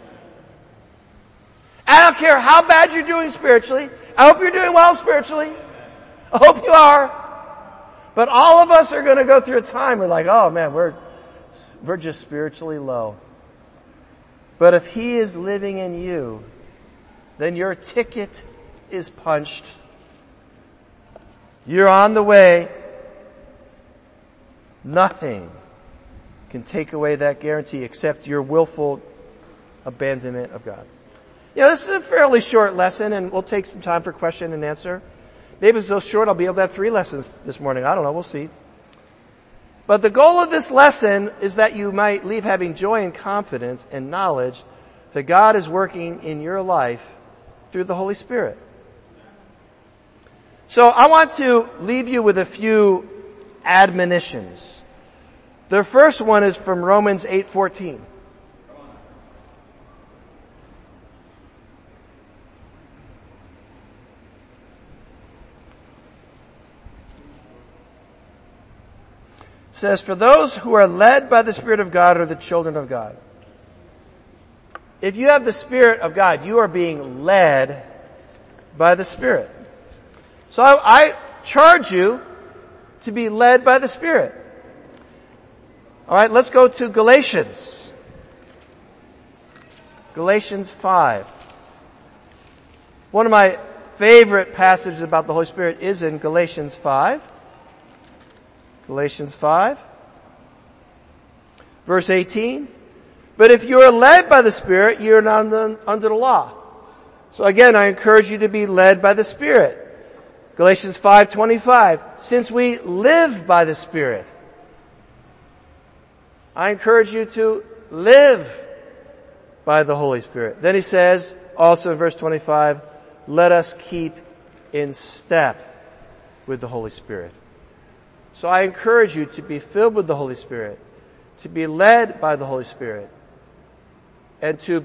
I don't care how bad you're doing spiritually. I hope you're doing well spiritually. I hope you are. But all of us are going to go through a time where like, oh man, we're just spiritually low. But if He is living in you, then your ticket is punched. You're on the way. Nothing can take away that guarantee except your willful abandonment of God. This is a fairly short lesson, and we'll take some time for question and answer. Maybe it's so short I'll be able to have 3 lessons this morning. I don't know. We'll see. But the goal of this lesson is that you might leave having joy and confidence and knowledge that God is working in your life through the Holy Spirit. So I want to leave you with a few admonitions. The first one is from Romans 8:14. It says, for those who are led by the Spirit of God are the children of God. If you have the Spirit of God, you are being led by the Spirit. So I charge you to be led by the Spirit. All right, let's go to Galatians. Galatians 5. One of my favorite passages about the Holy Spirit is in Galatians 5. Galatians 5. Verse 18. But if you are led by the Spirit, you are not under the law. So again, I encourage you to be led by the Spirit. Galatians 5:25. Since we live by the Spirit, I encourage you to live by the Holy Spirit. Then he says, also in verse 25, let us keep in step with the Holy Spirit. So I encourage you to be filled with the Holy Spirit, to be led by the Holy Spirit, and to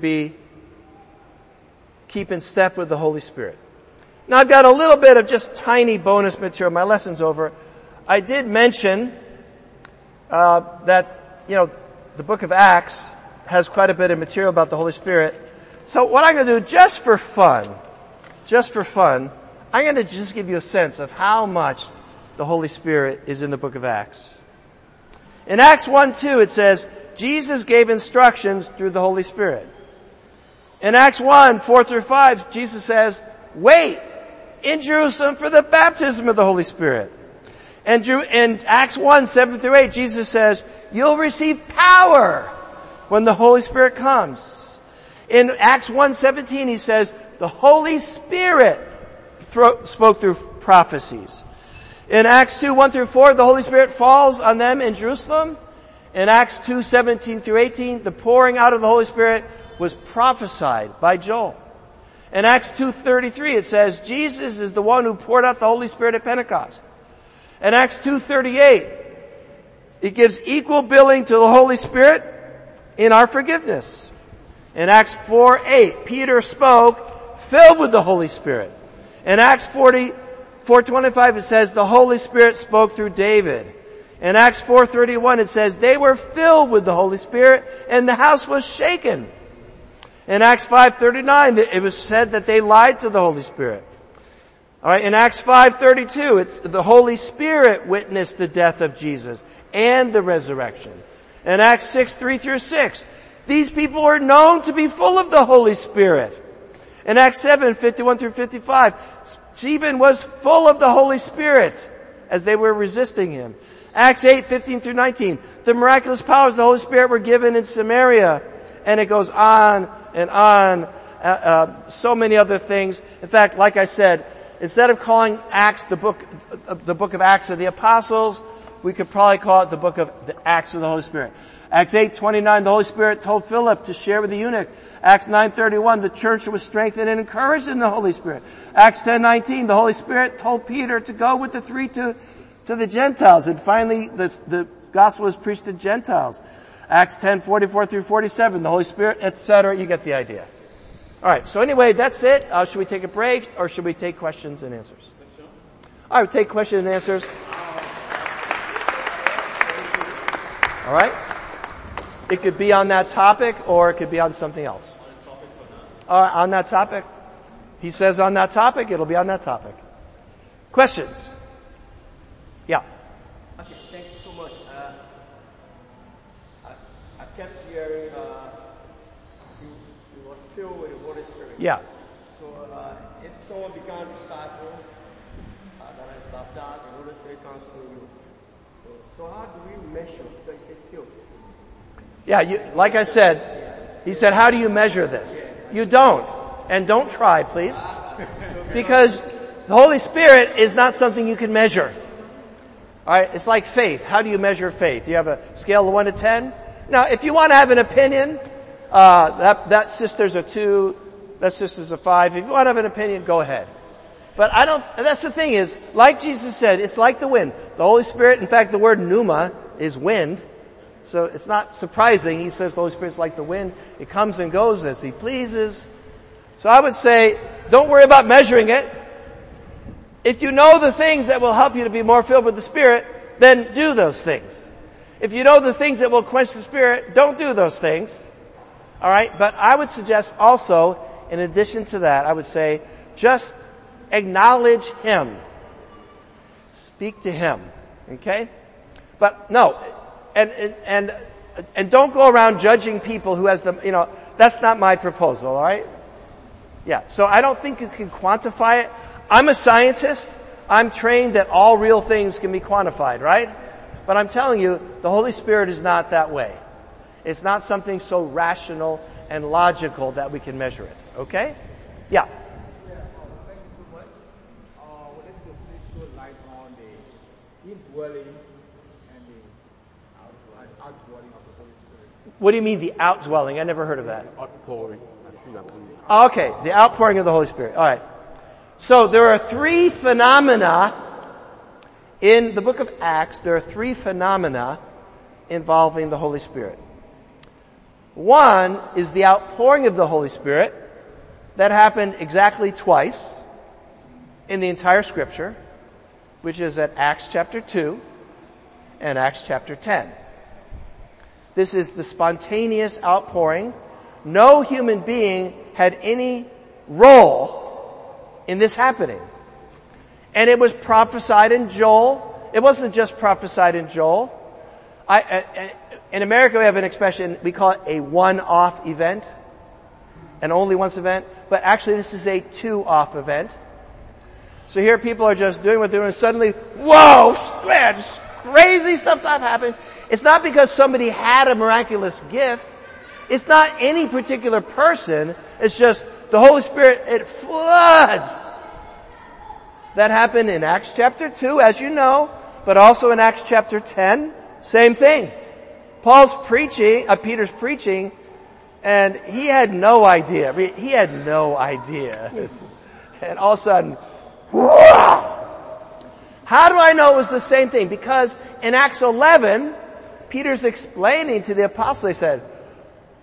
keep in step with the Holy Spirit. Now I've got a little bit of just tiny bonus material. My lesson's over. I did mention that the book of Acts has quite a bit of material about the Holy Spirit. So what I'm going to do, just for fun, I'm going to just give you a sense of how much the Holy Spirit is in the book of Acts. In Acts 1:2 it says, Jesus gave instructions through the Holy Spirit. In Acts 1:4-5, Jesus says, wait in Jerusalem for the baptism of the Holy Spirit. And in Acts 1:7-8, Jesus says, you'll receive power when the Holy Spirit comes. In Acts 1:17, he says, the Holy Spirit spoke through prophecies. In Acts 2:1-4, the Holy Spirit falls on them in Jerusalem. In Acts 2:17-18, the pouring out of the Holy Spirit was prophesied by Joel. In Acts 2:33, it says, Jesus is the one who poured out the Holy Spirit at Pentecost. In Acts 2:38, it gives equal billing to the Holy Spirit in our forgiveness. In Acts 4:8, Peter spoke filled with the Holy Spirit. In Acts 4:25 it says the Holy Spirit spoke through David. In Acts 4:31 it says they were filled with the Holy Spirit and the house was shaken. In Acts 5:39 it was said that they lied to the Holy Spirit. Alright, in Acts 5:32 it's the Holy Spirit witnessed the death of Jesus and the resurrection. In Acts 6:3-6 these people were known to be full of the Holy Spirit. In Acts 7:51-55 Stephen was full of the Holy Spirit as they were resisting him. Acts 8:15-19 the miraculous powers of the Holy Spirit were given in Samaria. And it goes on and on, so many other things. In fact, like I said, instead of calling Acts the book of Acts of the Apostles, we could probably call it the book of the Acts of the Holy Spirit. Acts 8:29, the Holy Spirit told Philip to share with the eunuch. Acts 9:31, the church was strengthened and encouraged in the Holy Spirit. Acts 10:19, the Holy Spirit told Peter to go with the three to the Gentiles. And finally, the gospel was preached to Gentiles. Acts 10:44-47, the Holy Spirit, etc. You get the idea. Alright, so anyway, that's it. Should we take a break or should we take questions and answers? Alright, take questions and answers. Alright? It could be on that topic or it could be on something else. On that topic. He says on that topic, it'll be on that topic. Questions? Yeah. Okay, thank you so much. I kept hearing you was filled with the Holy Spirit. Yeah. So if someone becomes a disciple that is baptized, the Holy Spirit comes to you. So how do we measure? Because you say filled. Yeah, like I said, he said, how do you measure this? You don't. And don't try, please. Because the Holy Spirit is not something you can measure. Alright, it's like faith. How do you measure faith? You have a scale of 1 to 10? Now, if you want to have an opinion, that sister's a 2, that sister's a 5. If you want to have an opinion, go ahead. But that's the thing is, like Jesus said, it's like the wind. The Holy Spirit, in fact, the word pneuma is wind. So it's not surprising. He says the Holy Spirit's like the wind. It comes and goes as He pleases. So I would say, don't worry about measuring it. If you know the things that will help you to be more filled with the Spirit, then do those things. If you know the things that will quench the Spirit, don't do those things. Alright? But I would suggest also, in addition to that, I would say, just acknowledge Him. Speak to Him. Okay? But no, and don't go around judging people who has that's not my proposal, alright? Yeah, so I don't think you can quantify it. I'm a scientist. I'm trained that all real things can be quantified, right? But I'm telling you, the Holy Spirit is not that way. It's not something so rational and logical that we can measure it. Okay? Yeah. Thank you so much. Would it please show light on the indwelling and the outdwelling of the Holy Spirit? What do you mean the outdwelling? I never heard of that. Outpouring. Okay, the outpouring of the Holy Spirit. Alright. So there are 3 phenomena in the book of Acts. There are 3 phenomena involving the Holy Spirit. One is the outpouring of the Holy Spirit that happened exactly twice in the entire scripture, which is at Acts chapter 2 and Acts chapter 10. This is the spontaneous outpouring. No human being had any role in this happening. And it was prophesied in Joel. It wasn't just prophesied in Joel. In America we have an expression, we call it a one-off event. An only once event. But actually this is a 2-off event. So here people are just doing what they're doing and suddenly, whoa, man, crazy stuff that happened. It's not because somebody had a miraculous gift. It's not any particular person. It's just the Holy Spirit, it floods. That happened in Acts chapter 2, as you know, but also in Acts chapter 10. Same thing. Peter's preaching, and he had no idea. He had no idea. And all of a sudden, whoa! How do I know it was the same thing? Because in Acts 11, Peter's explaining to the apostles, he said,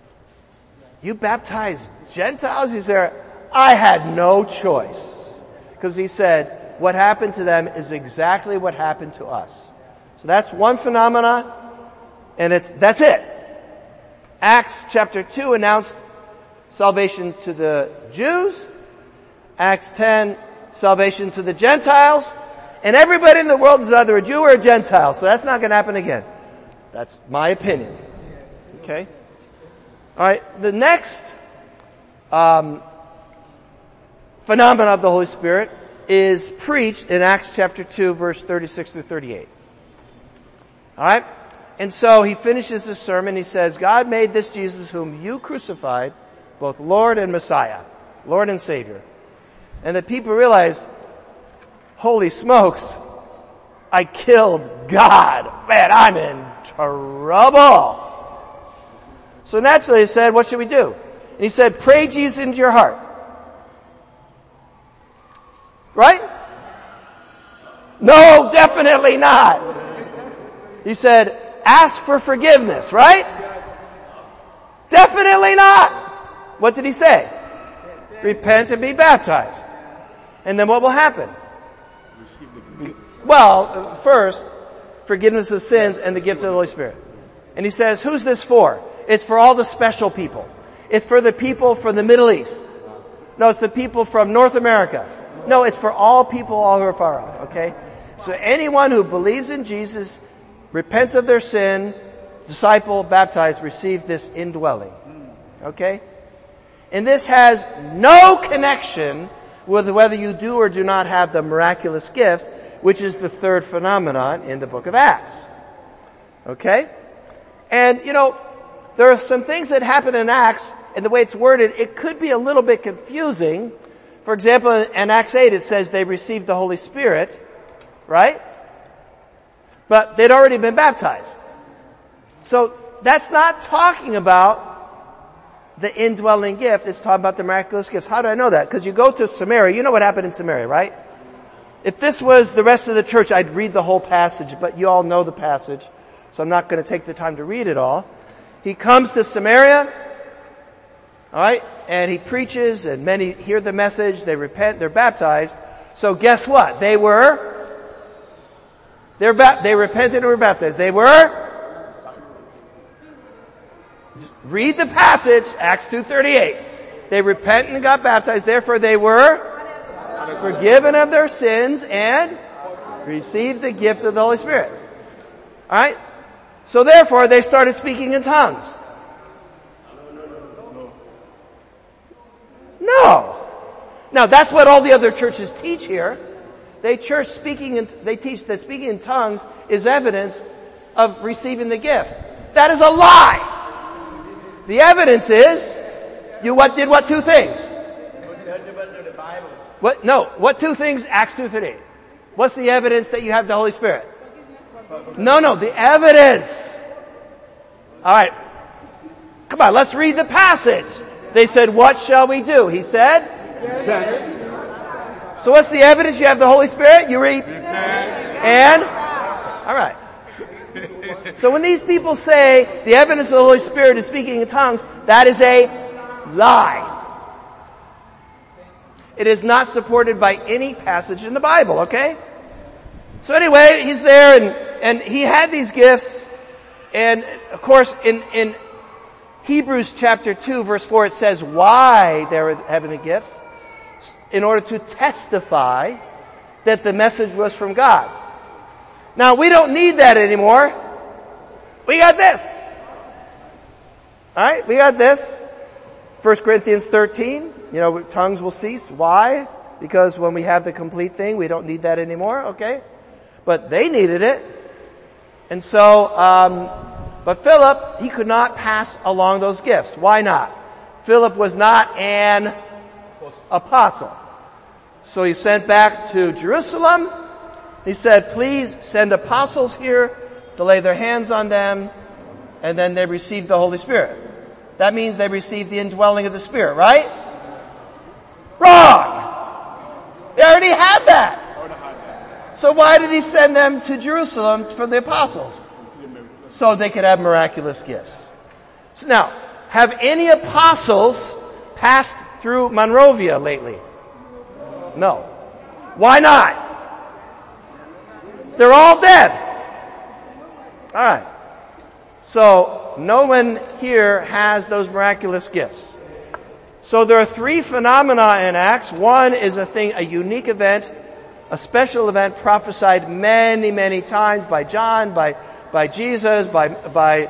you baptize Gentiles? He said, I had no choice. Because he said, what happened to them is exactly what happened to us. So that's one phenomena, and that's it. Acts chapter 2 announced salvation to the Jews. Acts 10, salvation to the Gentiles. And everybody in the world is either a Jew or a Gentile, so that's not going to happen again. That's my opinion. Okay? Alright, the next phenomena of the Holy Spirit is preached in Acts chapter 2, verse 36 through 38. Alright? And so he finishes his sermon, he says, God made this Jesus whom you crucified, both Lord and Messiah, Lord and Savior. And the people realized, holy smokes, I killed God. Man, I'm in trouble. So naturally he said, what should we do? And he said, pray Jesus into your heart. Right? No, definitely not. He said, ask for forgiveness, right? Definitely not. What did he say? Repent and be baptized. And then what will happen? Well, first, forgiveness of sins and the gift of the Holy Spirit. And he says, who's this for? It's for all the special people. It's for the people from the Middle East. No, it's the people from North America. No, it's for all people all who are far off, okay? So anyone who believes in Jesus, repents of their sin, disciple, baptized, receive this indwelling. Okay? And this has no connection with whether you do or do not have the miraculous gifts, which is the third phenomenon in the book of Acts. Okay? And, there are some things that happen in Acts, and the way it's worded, it could be a little bit confusing. For example, in Acts 8 it says they received the Holy Spirit, right? But they'd already been baptized. So that's not talking about the indwelling gift, it's talking about the miraculous gifts. How do I know that? Because you go to Samaria, you know what happened in Samaria, right? If this was the rest of the church, I'd read the whole passage, but you all know the passage, so I'm not going to take the time to read it all. He comes to Samaria, alright, and he preaches, and many hear the message, they repent, they're baptized. So guess what? They repented and were baptized. They were? Just read the passage, Acts 2:38. They repented and got baptized, therefore they were forgiven of their sins and received the gift of the Holy Spirit. Alright? So therefore they started speaking in tongues. No. Now that's what all the other churches teach here. They teach that speaking in tongues is evidence of receiving the gift. That is a lie. The evidence is, what two things? What? No. What two things? Acts 2:38. What's the evidence that you have the Holy Spirit? No, the evidence. Alright. Come on, let's read the passage. They said, what shall we do? He said, so what's the evidence you have the Holy Spirit? You read, and? Alright. So when these people say the evidence of the Holy Spirit is speaking in tongues, that is a lie. It is not supported by any passage in the Bible, okay? So anyway, he's there and he had these gifts, and of course in Hebrews chapter 2 verse 4 it says why they were having the gifts, in order to testify that the message was from God. Now we don't need that anymore. We got this. Alright, we got this. 1 Corinthians 13, tongues will cease. Why? Because when we have the complete thing, we don't need that anymore, okay? But they needed it. And so, but Philip, he could not pass along those gifts. Why not? Philip was not an apostle. So he sent back to Jerusalem. He said, please send apostles here to lay their hands on them, and then they received the Holy Spirit. That means they received the indwelling of the Spirit, right? Wrong! They already had that. So why did he send them to Jerusalem for the apostles? So they could have miraculous gifts. So now, have any apostles passed through Monrovia lately? No. Why not? They're all dead. All right. So no one here has those miraculous gifts. So there are three phenomena in Acts. One is a unique event, a special event prophesied many, many times by John, by Jesus, by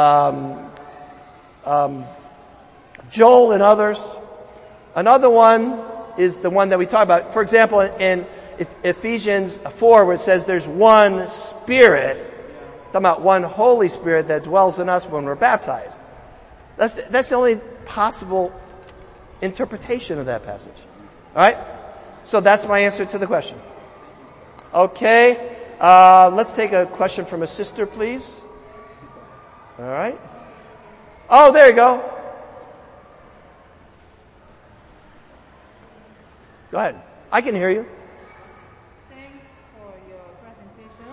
Joel and others. Another one is the one that we talk about. For example, in Ephesians 4, where it says there's one Spirit, talking about one Holy Spirit that dwells in us when we're baptized. That's the only possible interpretation of that passage. Alright? So that's my answer to the question. Okay. Let's take a question from a sister, please. Alright. Oh, there you go. Go ahead. I can hear you. Thanks for your presentation.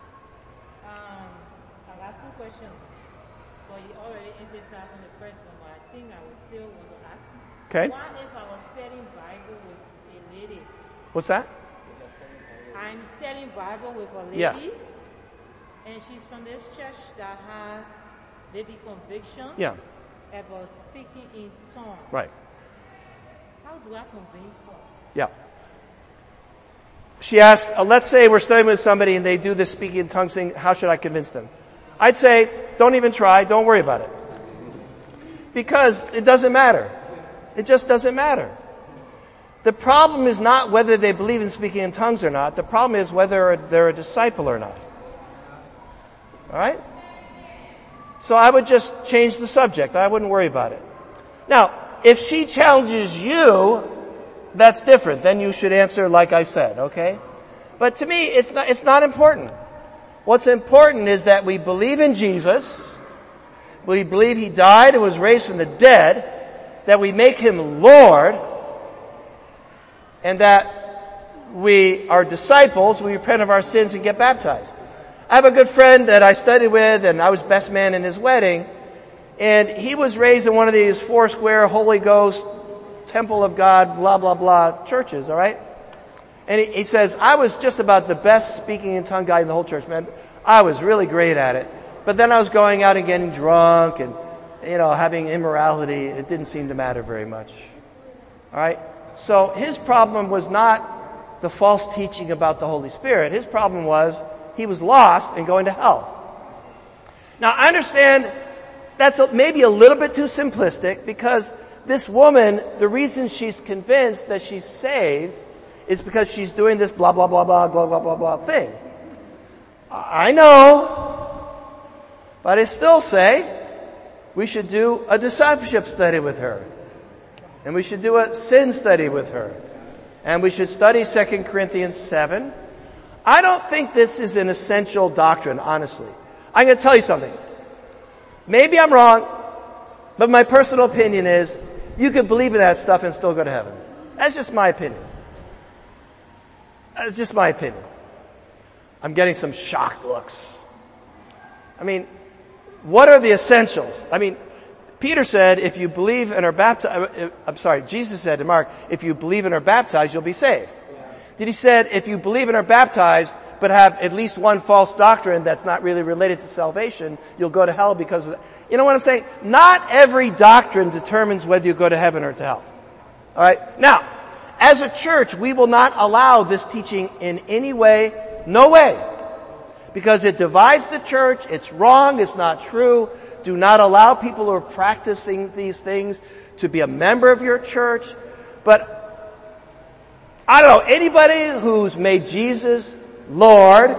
I got two questions. Well, you already emphasized on the first one, but I think I would still want to ask. Okay. What if I was studying Bible with a lady? What's that? I'm studying Bible with a lady. Yeah. And she's from this church that has maybe conviction. Yeah. About speaking in tongues. Right. How do I convince her? Yeah. She asked, let's say we're studying with somebody and they do this speaking in tongues thing, how should I convince them? I'd say, don't even try, don't worry about it. Because it doesn't matter. It just doesn't matter. The problem is not whether they believe in speaking in tongues or not. The problem is whether they're a disciple or not. Alright? So I would just change the subject. I wouldn't worry about it. Now, if she challenges you, that's different. Then you should answer like I said, okay? But to me, it's not important. What's important is that we believe in Jesus. We believe He died and was raised from the dead. That we make Him Lord. And that we are disciples. We repent of our sins and get baptized. I have a good friend that I studied with and I was best man in his wedding. And he was raised in one of these Foursquare, Holy Ghost, Temple of God, blah, blah, blah churches, alright? And he says, I was just about the best speaking in tongue guy in the whole church, man. I was really great at it. But then I was going out and getting drunk and, having immorality. It didn't seem to matter very much. Alright? So his problem was not the false teaching about the Holy Spirit. His problem was he was lost and going to hell. Now I understand that's maybe a little bit too simplistic because this woman, the reason she's convinced that she's saved is because she's doing this blah, blah, blah, blah, blah, blah, blah, blah thing. I know, but I still say we should do a discipleship study with her. And we should do a sin study with her. And we should study 2 Corinthians 7. I don't think this is an essential doctrine, honestly. I'm going to tell you something. Maybe I'm wrong, but my personal opinion is you could believe in that stuff and still go to heaven. That's just my opinion. That's just my opinion. I'm getting some shocked looks. I mean, what are the essentials? I mean, Peter said, if you believe and are baptized, Jesus said to Mark, if you believe and are baptized, you'll be saved. Did he said, if you believe and are baptized, but have at least one false doctrine that's not really related to salvation, you'll go to hell because of that. You know what I'm saying? Not every doctrine determines whether you go to heaven or to hell. Alright? Now, as a church, we will not allow this teaching in any way, no way. Because it divides the church, it's wrong, it's not true. Do not allow people who are practicing these things to be a member of your church. But, I don't know, anybody who's made Jesus Lord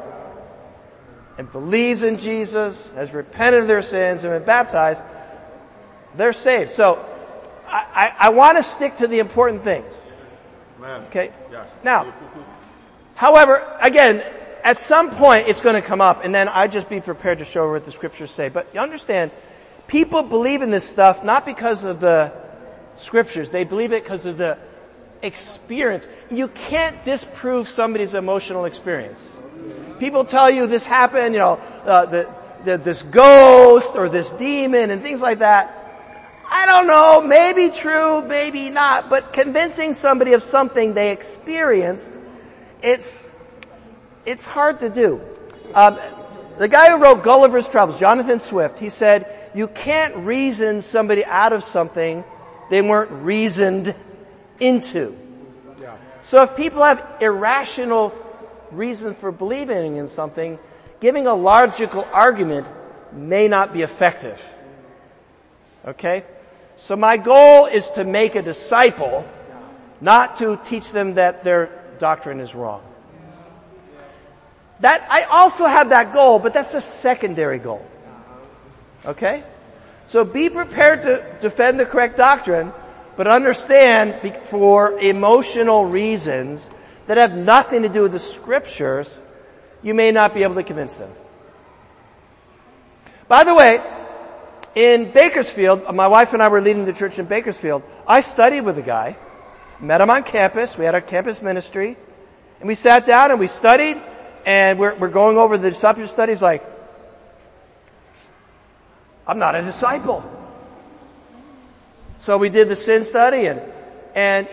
and believes in Jesus, has repented of their sins and been baptized, they're saved. So, I want to stick to the important things. Okay? Now, however, again, at some point it's going to come up and then I'd just be prepared to show what the scriptures say. But you understand, people believe in this stuff not because of the scriptures. They believe it because of the experience. You can't disprove somebody's emotional experience. People tell you this happened, this ghost or this demon and things like that. I don't know, maybe true, maybe not, but convincing somebody of something they experienced, it's hard to do. The guy who wrote Gulliver's Travels, Jonathan Swift, he said, you can't reason somebody out of something they weren't reasoned into. Yeah. So if people have irrational reasons for believing in something, giving a logical argument may not be effective. Okay? So my goal is to make a disciple, not to teach them that their doctrine is wrong. That, I also have that goal, but that's a secondary goal. Okay? So be prepared to defend the correct doctrine, but understand for emotional reasons that have nothing to do with the scriptures, you may not be able to convince them. By the way, in Bakersfield, my wife and I were leading the church in Bakersfield. I studied with a guy, met him on campus, we had our campus ministry, and we sat down and we studied, and we're going over the discipleship studies like, I'm not a disciple. So we did the sin study and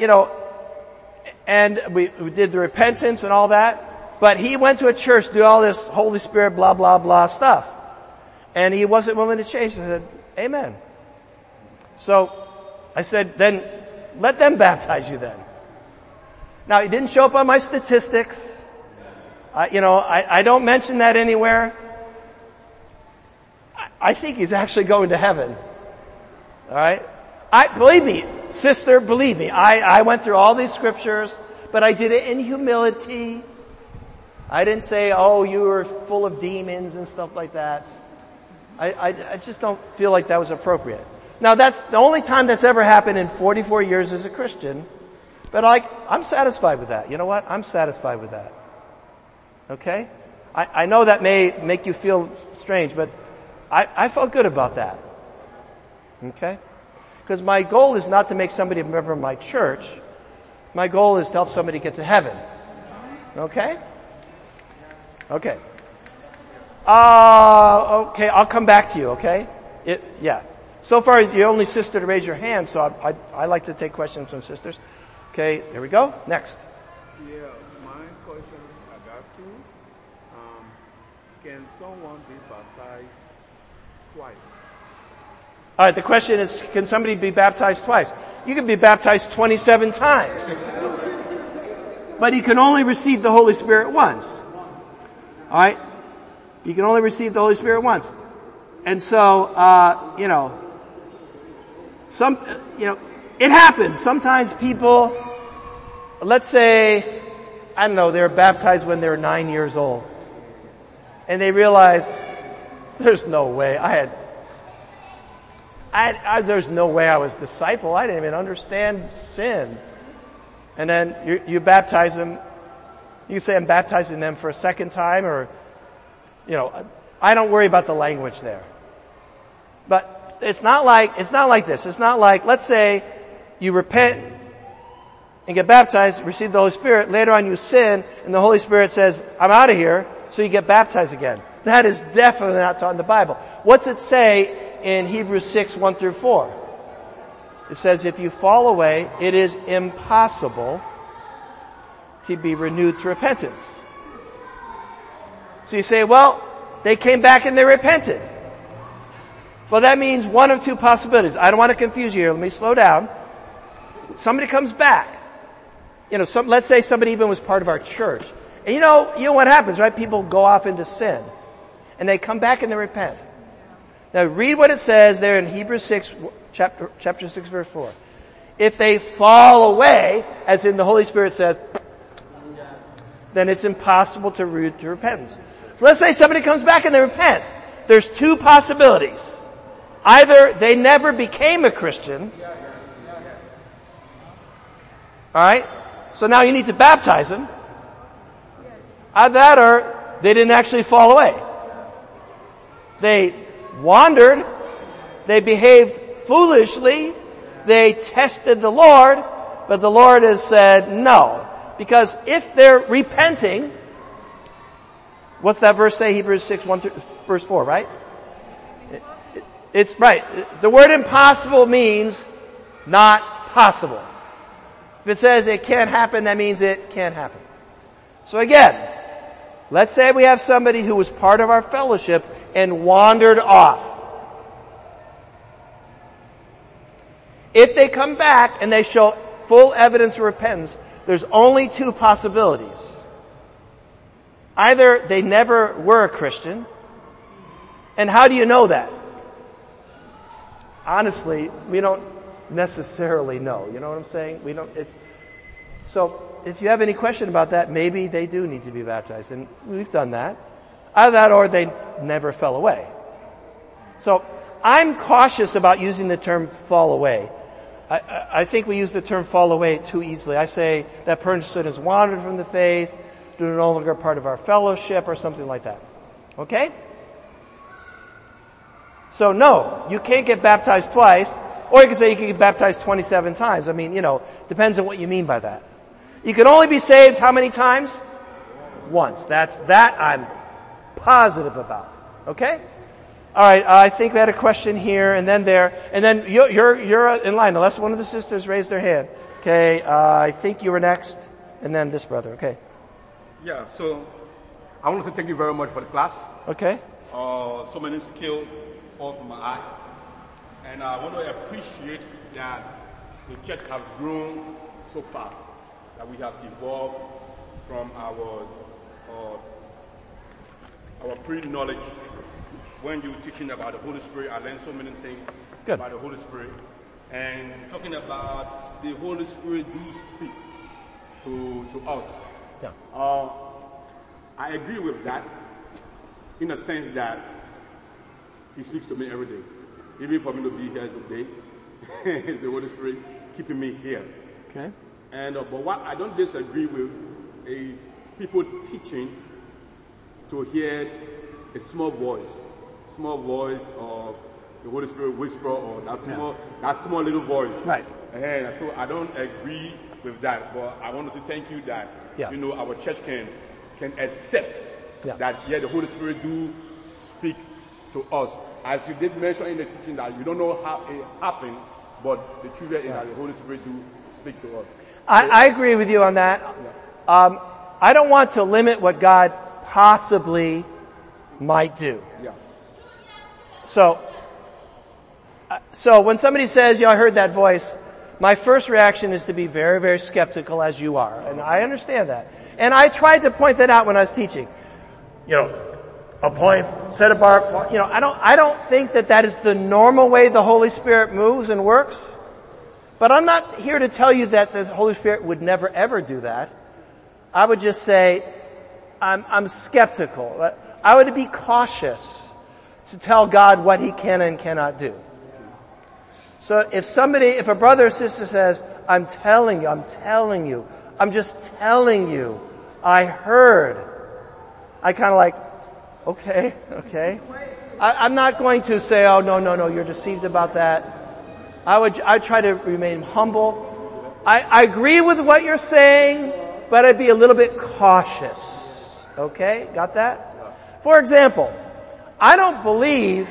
we did the repentance and all that, but he went to a church, do all this Holy Spirit blah blah blah stuff. And he wasn't willing to change. I said, amen. So I said, then let them baptize you then. Now he didn't show up on my statistics. I don't mention that anywhere. I think he's actually going to heaven. Alright? Believe me, sister, believe me, I went through all these scriptures, but I did it in humility. I didn't say, oh, you were full of demons and stuff like that. I just don't feel like that was appropriate. Now that's the only time that's ever happened in 44 years as a Christian, but I'm satisfied with that. You know what? I'm satisfied with that. Okay? I know that may make you feel strange, but I felt good about that. Okay? Because my goal is not to make somebody a member of my church. My goal is to help somebody get to heaven. Okay? Okay. Okay, I'll come back to you, okay? Yeah. So far, you're the only sister to raise your hand, so I like to take questions from sisters. Okay, here we go. Next. Yeah, my question, I got two. Can someone be baptized twice? Alright, the question is, can somebody be baptized twice? You can be baptized 27 times. But you can only receive the Holy Spirit once. Alright? You can only receive the Holy Spirit once. And so, it happens. Sometimes people, let's say, I don't know, they were baptized when they were 9 years old. And they realized, there's no way there's no way I was a disciple. I didn't even understand sin. And then you baptize them. You can say I'm baptizing them for a second time, or, I don't worry about the language there. But it's not like this. It's not like, let's say you repent and get baptized, receive the Holy Spirit, later on you sin, and the Holy Spirit says, I'm out of here, so you get baptized again. That is definitely not taught in the Bible. What's it say in Hebrews 6, 1 through 4? It says, if you fall away, it is impossible to be renewed to repentance. So you say, well, they came back and they repented. Well, that means one of two possibilities. I don't want to confuse you here. Let me slow down. Somebody comes back. Let's say somebody even was part of our church. And you know what happens, right? People go off into sin. And they come back and they repent. Now read what it says there in Hebrews 6, chapter 6, verse 4. If they fall away, as in the Holy Spirit said, then it's impossible to root to repentance. So let's say somebody comes back and they repent. There's two possibilities. Either they never became a Christian. Alright? So now you need to baptize them. Either that or they didn't actually fall away. They wandered. They behaved foolishly. They tested the Lord. But the Lord has said no. Because if they're repenting, what's that verse say? Hebrews 6, 1 through, verse 4, right? It's right. The word impossible means not possible. If it says it can't happen, that means it can't happen. So again, let's say we have somebody who was part of our fellowship and wandered off. If they come back and they show full evidence of repentance, there's only two possibilities. Either they never were a Christian, and how do you know that? Honestly, we don't necessarily know. You know what I'm saying? So if you have any question about that, maybe they do need to be baptized, and we've done that. Either that or they never fell away. So I'm cautious about using the term fall away. I think we use the term fall away too easily. I say that person has wandered from the faith, they're no longer part of our fellowship or something like that. Okay? So no, you can't get baptized twice, or you can say you can get baptized 27 times. I mean, depends on what you mean by that. You can only be saved how many times? Once. That I'm positive about. Okay? Alright, I think we had a question here, and then there, and then you're in line, unless one of the sisters raised their hand. Okay, I think you were next, and then this brother, okay. Yeah, so I want to say thank you very much for the class. Okay. So many skills fall from my eyes. And I want to appreciate that the church has grown so far, that we have evolved from our pre-knowledge. When you were teaching about the Holy Spirit, I learned so many things about the Holy Spirit. And talking about the Holy Spirit do speak to us. Yeah. I agree with that in a sense that He speaks to me every day. Even for me to be here today, it's the Holy Spirit keeping me here. Okay. And but what I don't disagree with is people teaching to hear a small voice of the Holy Spirit whisper, or that small little voice. Right. And so I don't agree with that, but I want to say thank you that our church can accept that the Holy Spirit do speak to us. As you did mention in the teaching that you don't know how it happened, but the truth is that the Holy Spirit do speak to us. I agree with you on that. Yeah. I don't want to limit what God possibly might do. Yeah. So when somebody says, I heard that voice, my first reaction is to be very, very skeptical, as you are. And I understand that. And I tried to point that out when I was teaching. A point, set apart, I don't think that is the normal way the Holy Spirit moves and works. But I'm not here to tell you that the Holy Spirit would never ever do that. I would just say, I'm skeptical. I would be cautious to tell God what He can and cannot do. So if a brother or sister says, I'm telling you, I'm just telling you, I heard, I kind of like, okay. I'm not going to say, oh, no, you're deceived about that. I try to remain humble. I agree with what you're saying, but I'd be a little bit cautious. Okay? Got that? For example, I don't believe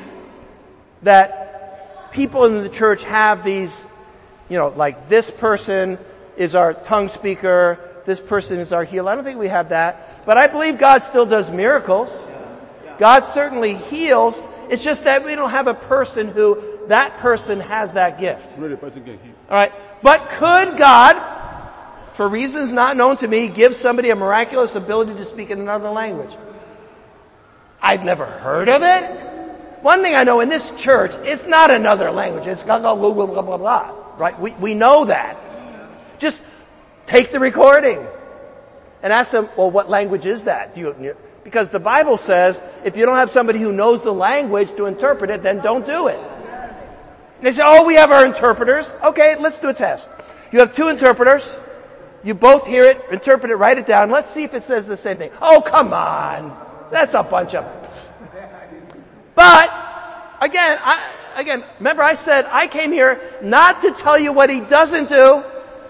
that people in the church have these, like this person is our tongue speaker, this person is our healer. I don't think we have that. But I believe God still does miracles. God certainly heals. It's just that we don't have a person who that person has that gift. Really, the person can heal. Alright. But could God, for reasons not known to me, give somebody a miraculous ability to speak in another language? I'd never heard of it. One thing I know in this church, it's not another language. It's blah, blah, blah, blah, blah, blah. Right? We know that. Just take the recording and ask them, well, what language is that? Because the Bible says, if you don't have somebody who knows the language to interpret it, then don't do it. And they say, we have our interpreters. Okay, let's do a test. You have two interpreters. You both hear it, interpret it, write it down. Let's see if it says the same thing. Oh, come on. That's a bunch of... But, again, remember I said I came here not to tell you what He doesn't do.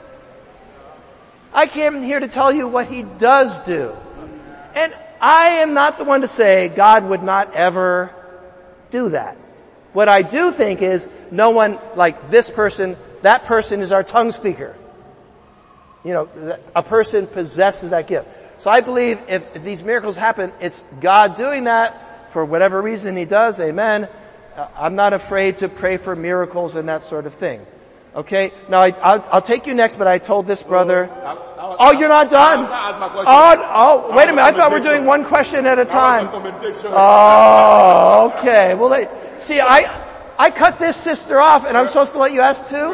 I came here to tell you what He does do. And I am not the one to say God would not ever do that. What I do think is no one like this person, that person is our tongue speaker. You know, a person possesses that gift. So I believe if these miracles happen, it's God doing that for whatever reason He does. Amen. I'm not afraid to pray for miracles and that sort of thing. Okay? Now I'll take you next, but I told this brother. Oh, you're not done? Oh, wait a minute. I thought we were doing one question at a time. Oh, okay. Well, see, I cut this sister off and I'm supposed to let you ask too?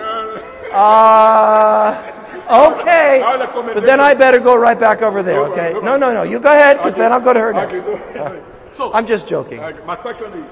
Okay. But then I better go right back over there, okay? No. You go ahead, because then I'll go to her next. So, I'm just joking. My question is,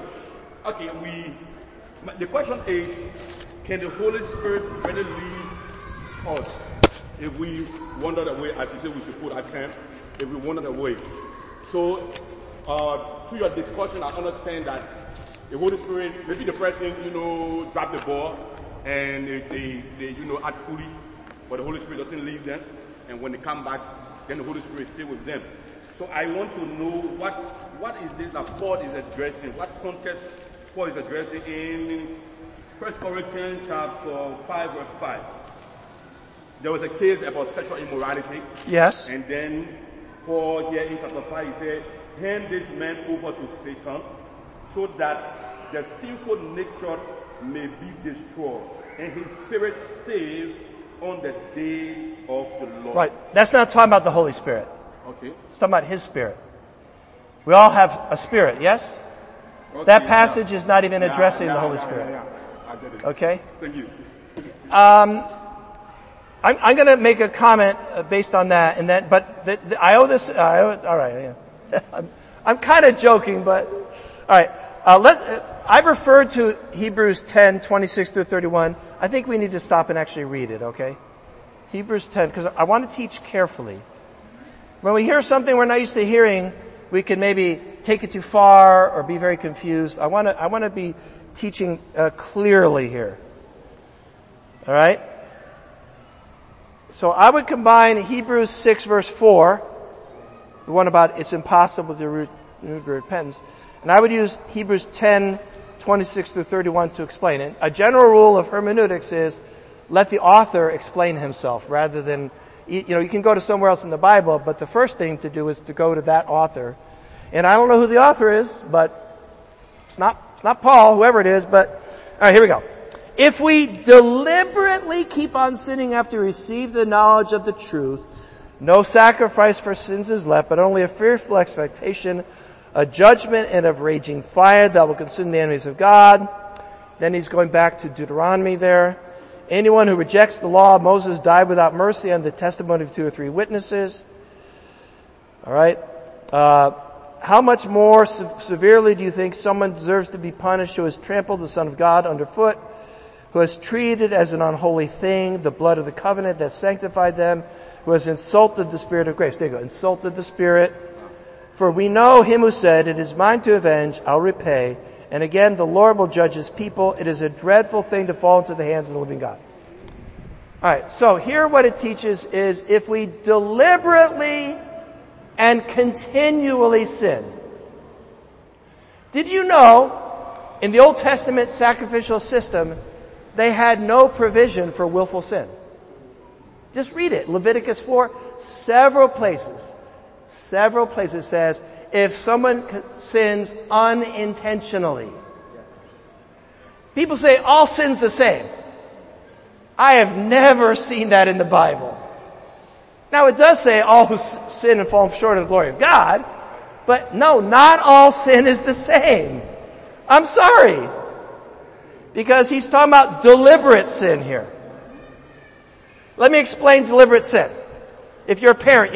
the question is, can the Holy Spirit really lead us if we wander away, as you say we should put our time, if we wander away? So, through your discussion, I understand that the Holy Spirit, maybe the person, drop the ball and they act foolish, but the Holy Spirit doesn't leave them. And when they come back, then the Holy Spirit stays with them. So I want to know what is this that Paul is addressing? What context Paul is addressing in 1 Corinthians chapter 5 verse 5. There was a case about sexual immorality. Yes. And then Paul here in chapter 5, he said, hand this man over to Satan so that the sinful nature may be destroyed and his spirit saved on the day of the Lord. Right. That's not talking about the Holy Spirit. Okay. It's talking about His Spirit. We all have a spirit, yes? Okay, that passage is not even addressing the Holy Spirit. I get it. Okay? Thank you. I'm going to make a comment based on that, and then, but I owe this. All right, yeah. I'm kind of joking, but all right. I referred to Hebrews 10:26 through 31. I think we need to stop and actually read it. Okay, Hebrews 10, because I want to teach carefully. When we hear something we're not used to hearing, we can maybe take it too far or be very confused. I want to be teaching clearly here. All right. So I would combine Hebrews 6 verse 4, the one about it's impossible to repentance, and I would use Hebrews 10:26 through 31 to explain it. A general rule of hermeneutics is let the author explain himself rather than, you can go to somewhere else in the Bible, but the first thing to do is to go to that author. And I don't know who the author is, but it's not Paul, whoever it is, but alright, here we go. If we deliberately keep on sinning after we receive the knowledge of the truth, no sacrifice for sins is left, but only a fearful expectation, a judgment and of raging fire that will consume the enemies of God. Then he's going back to Deuteronomy there. Anyone who rejects the law of Moses died without mercy on the testimony of 2 or 3 witnesses. Alright. How much more severely do you think someone deserves to be punished who has trampled the Son of God underfoot, who has treated as an unholy thing the blood of the covenant that sanctified them, who has insulted the Spirit of grace? There you go. Insulted the Spirit. For we know him who said, it is mine to avenge, I'll repay. And again, the Lord will judge his people. It is a dreadful thing to fall into the hands of the living God. Alright, so here what it teaches is if we deliberately and continually sin. Did you know, in the Old Testament sacrificial system, they had no provision for willful sin? Just read it. Leviticus 4, several places says, if someone sins unintentionally. People say all sin's the same. I have never seen that in the Bible. Now it does say all who sin and fall short of the glory of God, but no, not all sin is the same. I'm sorry. Because he's talking about deliberate sin here. Let me explain deliberate sin. If you're a parent,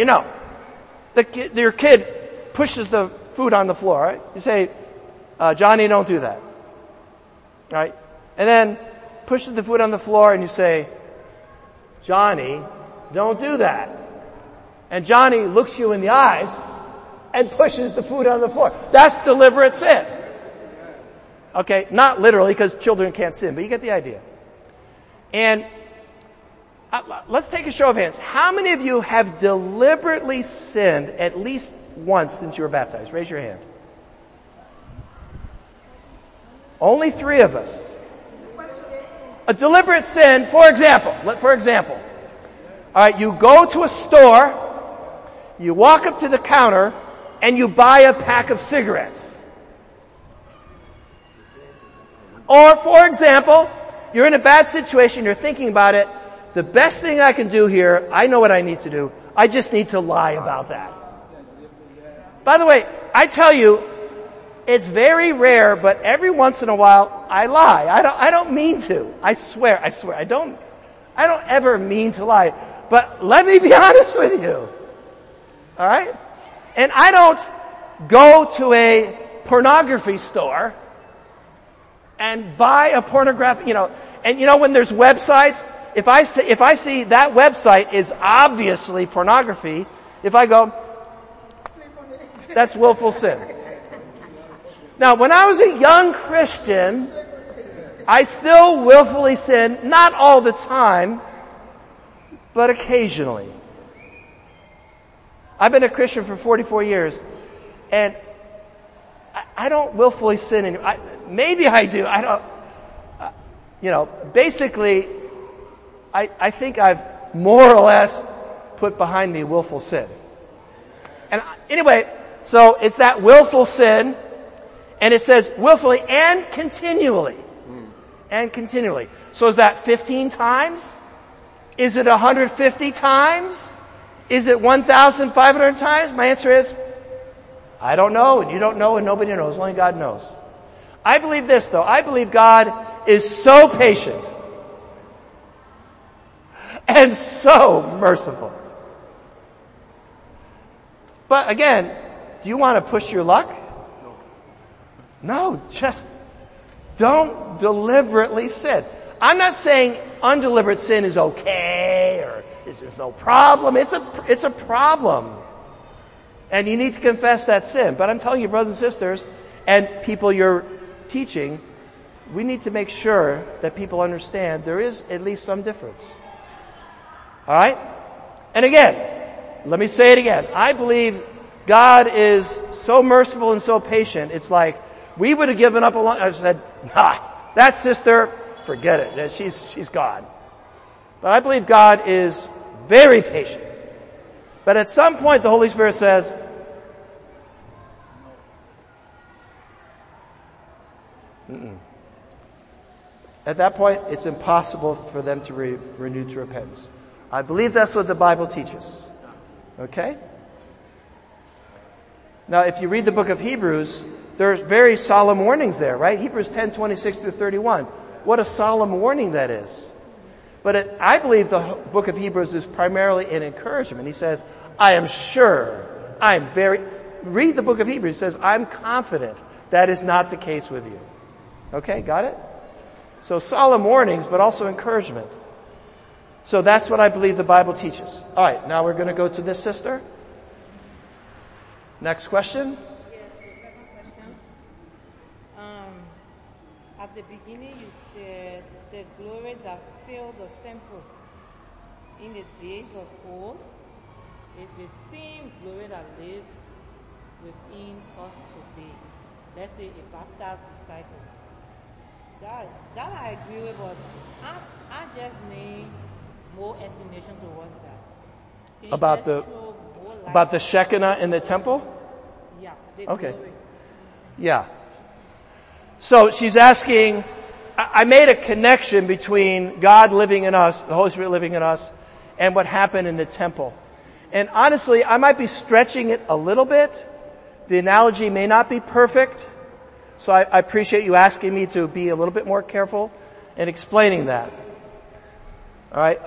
your kid pushes the food on the floor, right? You say, Johnny, don't do that. Right? And then pushes the food on the floor and you say, Johnny, don't do that. And Johnny looks you in the eyes and pushes the food on the floor. That's deliberate sin. Okay, not literally because children can't sin, but you get the idea. And let's take a show of hands. How many of you have deliberately sinned at least once since you were baptized? Raise your hand. Only 3 of us. A deliberate sin, for example. Alright, you go to a store, you walk up to the counter, and you buy a pack of cigarettes. Or, for example, you're in a bad situation, you're thinking about it, the best thing I can do here, I know what I need to do, I just need to lie about that. By the way, I tell you, it's very rare, but every once in a while, I lie. I don't mean to. I swear. I don't ever mean to lie. But let me be honest with you. Alright? And I don't go to a pornography store and buy a pornographic, and when there's websites, if I see that website is obviously pornography, if I go, that's willful sin. Now, when I was a young Christian, I still willfully sin, not all the time, but occasionally. I've been a Christian for 44 years, and I don't willfully sin anymore. Maybe I do. I don't, basically, I think I've more or less put behind me willful sin. And anyway, so it's that willful sin, and it says willfully and continually. And continually. So is that 15 times? Is it 150 times? Is it 1,500 times? My answer is, I don't know, and you don't know, and nobody knows. Only God knows. I believe this, though. I believe God is so patient and so merciful. But again, do you want to push your luck? No, just don't deliberately sin. I'm not saying undeliberate sin is okay or there's no problem. It's a problem. And you need to confess that sin. But I'm telling you, brothers and sisters, and people you're teaching, we need to make sure that people understand there is at least some difference. Alright? And again, let me say it again. I believe God is so merciful and so patient. It's like, we would have given up a long, I said, that sister, forget it. She's gone. But I believe God is very patient. But at some point the Holy Spirit says, at that point it's impossible for them to renew to repentance. I believe that's what the Bible teaches. Okay? Now if you read the book of Hebrews, there's very solemn warnings there, right? Hebrews 10:26 through 31. What a solemn warning that is. But I believe the book of Hebrews is primarily an encouragement. He says, read the book of Hebrews. It says, I'm confident that is not the case with you. Okay, got it? So solemn warnings, but also encouragement. So that's what I believe the Bible teaches. Alright, now we're going to go to this sister. Next question. At the beginning you said the glory that filled the temple in the days of old is the same glory that lives within us today. Let's say a baptized disciple. That I agree with, but I just need more explanation towards that. About the Shekinah in the temple? Yeah. Okay. Glory. Yeah. So she's asking, I made a connection between God living in us, the Holy Spirit living in us, and what happened in the temple. And honestly, I might be stretching it a little bit. The analogy may not be perfect. So I appreciate you asking me to be a little bit more careful in explaining that. Alright,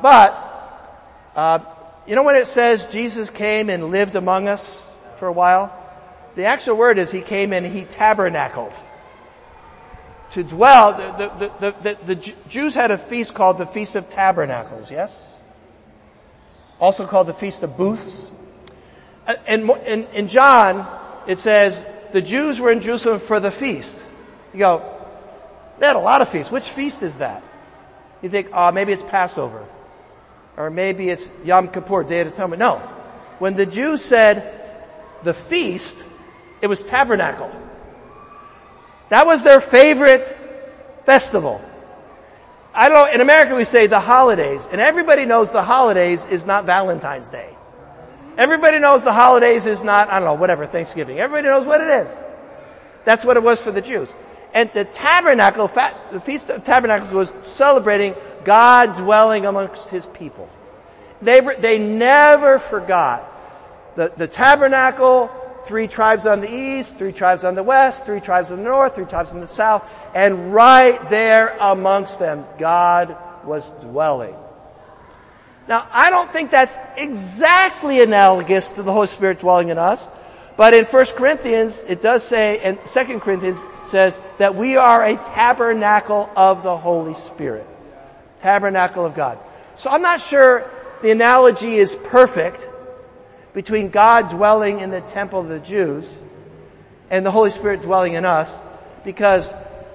when it says Jesus came and lived among us for a while, the actual word is he came and he tabernacled. To dwell, the Jews had a feast called the Feast of Tabernacles, yes? Also called the Feast of Booths. And in John, it says, the Jews were in Jerusalem for the feast. You go, they had a lot of feasts. Which feast is that? You think, maybe it's Passover. Or maybe it's Yom Kippur, Day of Atonement. No. When the Jews said the feast, it was tabernacle. That was their favorite festival. I don't know, in America we say the holidays, and everybody knows the holidays is not Valentine's Day. Everybody knows the holidays is not, I don't know, whatever, Thanksgiving. Everybody knows what it is. That's what it was for the Jews. And the tabernacle, the Feast of Tabernacles was celebrating God dwelling amongst His people. They never forgot the tabernacle, 3 tribes on the east, 3 tribes on the west, 3 tribes on the north, 3 tribes on the south, and right there amongst them, God was dwelling. Now, I don't think that's exactly analogous to the Holy Spirit dwelling in us, but in 1 Corinthians, it does say, and 2 Corinthians says that we are a tabernacle of the Holy Spirit. Tabernacle of God. So I'm not sure the analogy is perfect between God dwelling in the temple of the Jews and the Holy Spirit dwelling in us, because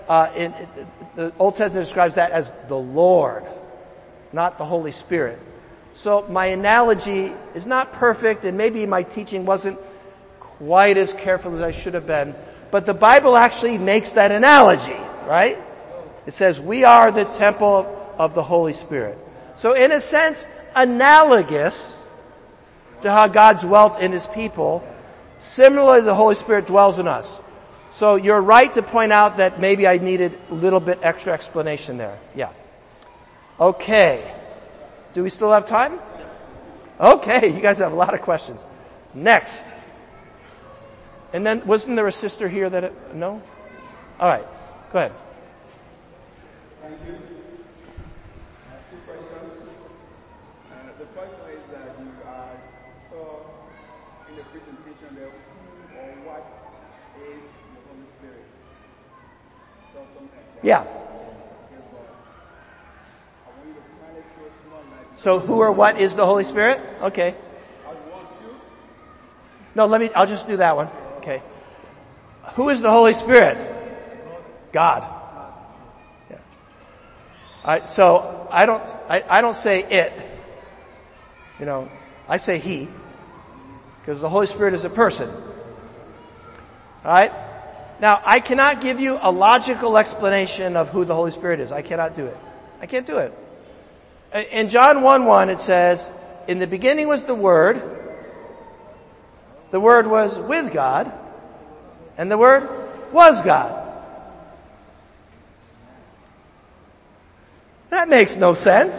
the Old Testament describes that as the Lord, not the Holy Spirit. So my analogy is not perfect, and maybe my teaching wasn't quite as careful as I should have been, but the Bible actually makes that analogy, right? It says we are the temple of the Holy Spirit. So in a sense, analogous to how God dwelt in His people, similarly the Holy Spirit dwells in us. So you're right to point out that maybe I needed a little bit extra explanation there. Yeah. Okay. Do we still have time? Okay, you guys have a lot of questions. Next. And then, wasn't there a sister here that, no? All right, go ahead. Thank you. I have 2 questions. The first one is that you saw in the presentation there, or what is the Holy Spirit? So something. Yeah. So who or what is the Holy Spirit? Okay. No, I'll just do that one. Okay. Who is the Holy Spirit? God. Yeah. So I don't say it. You know, I say He. Because the Holy Spirit is a person. Alright? Now, I cannot give you a logical explanation of who the Holy Spirit is. I cannot do it. I can't do it. In John 1:1 it says, in the beginning was the Word was with God, and the Word was God. That makes no sense.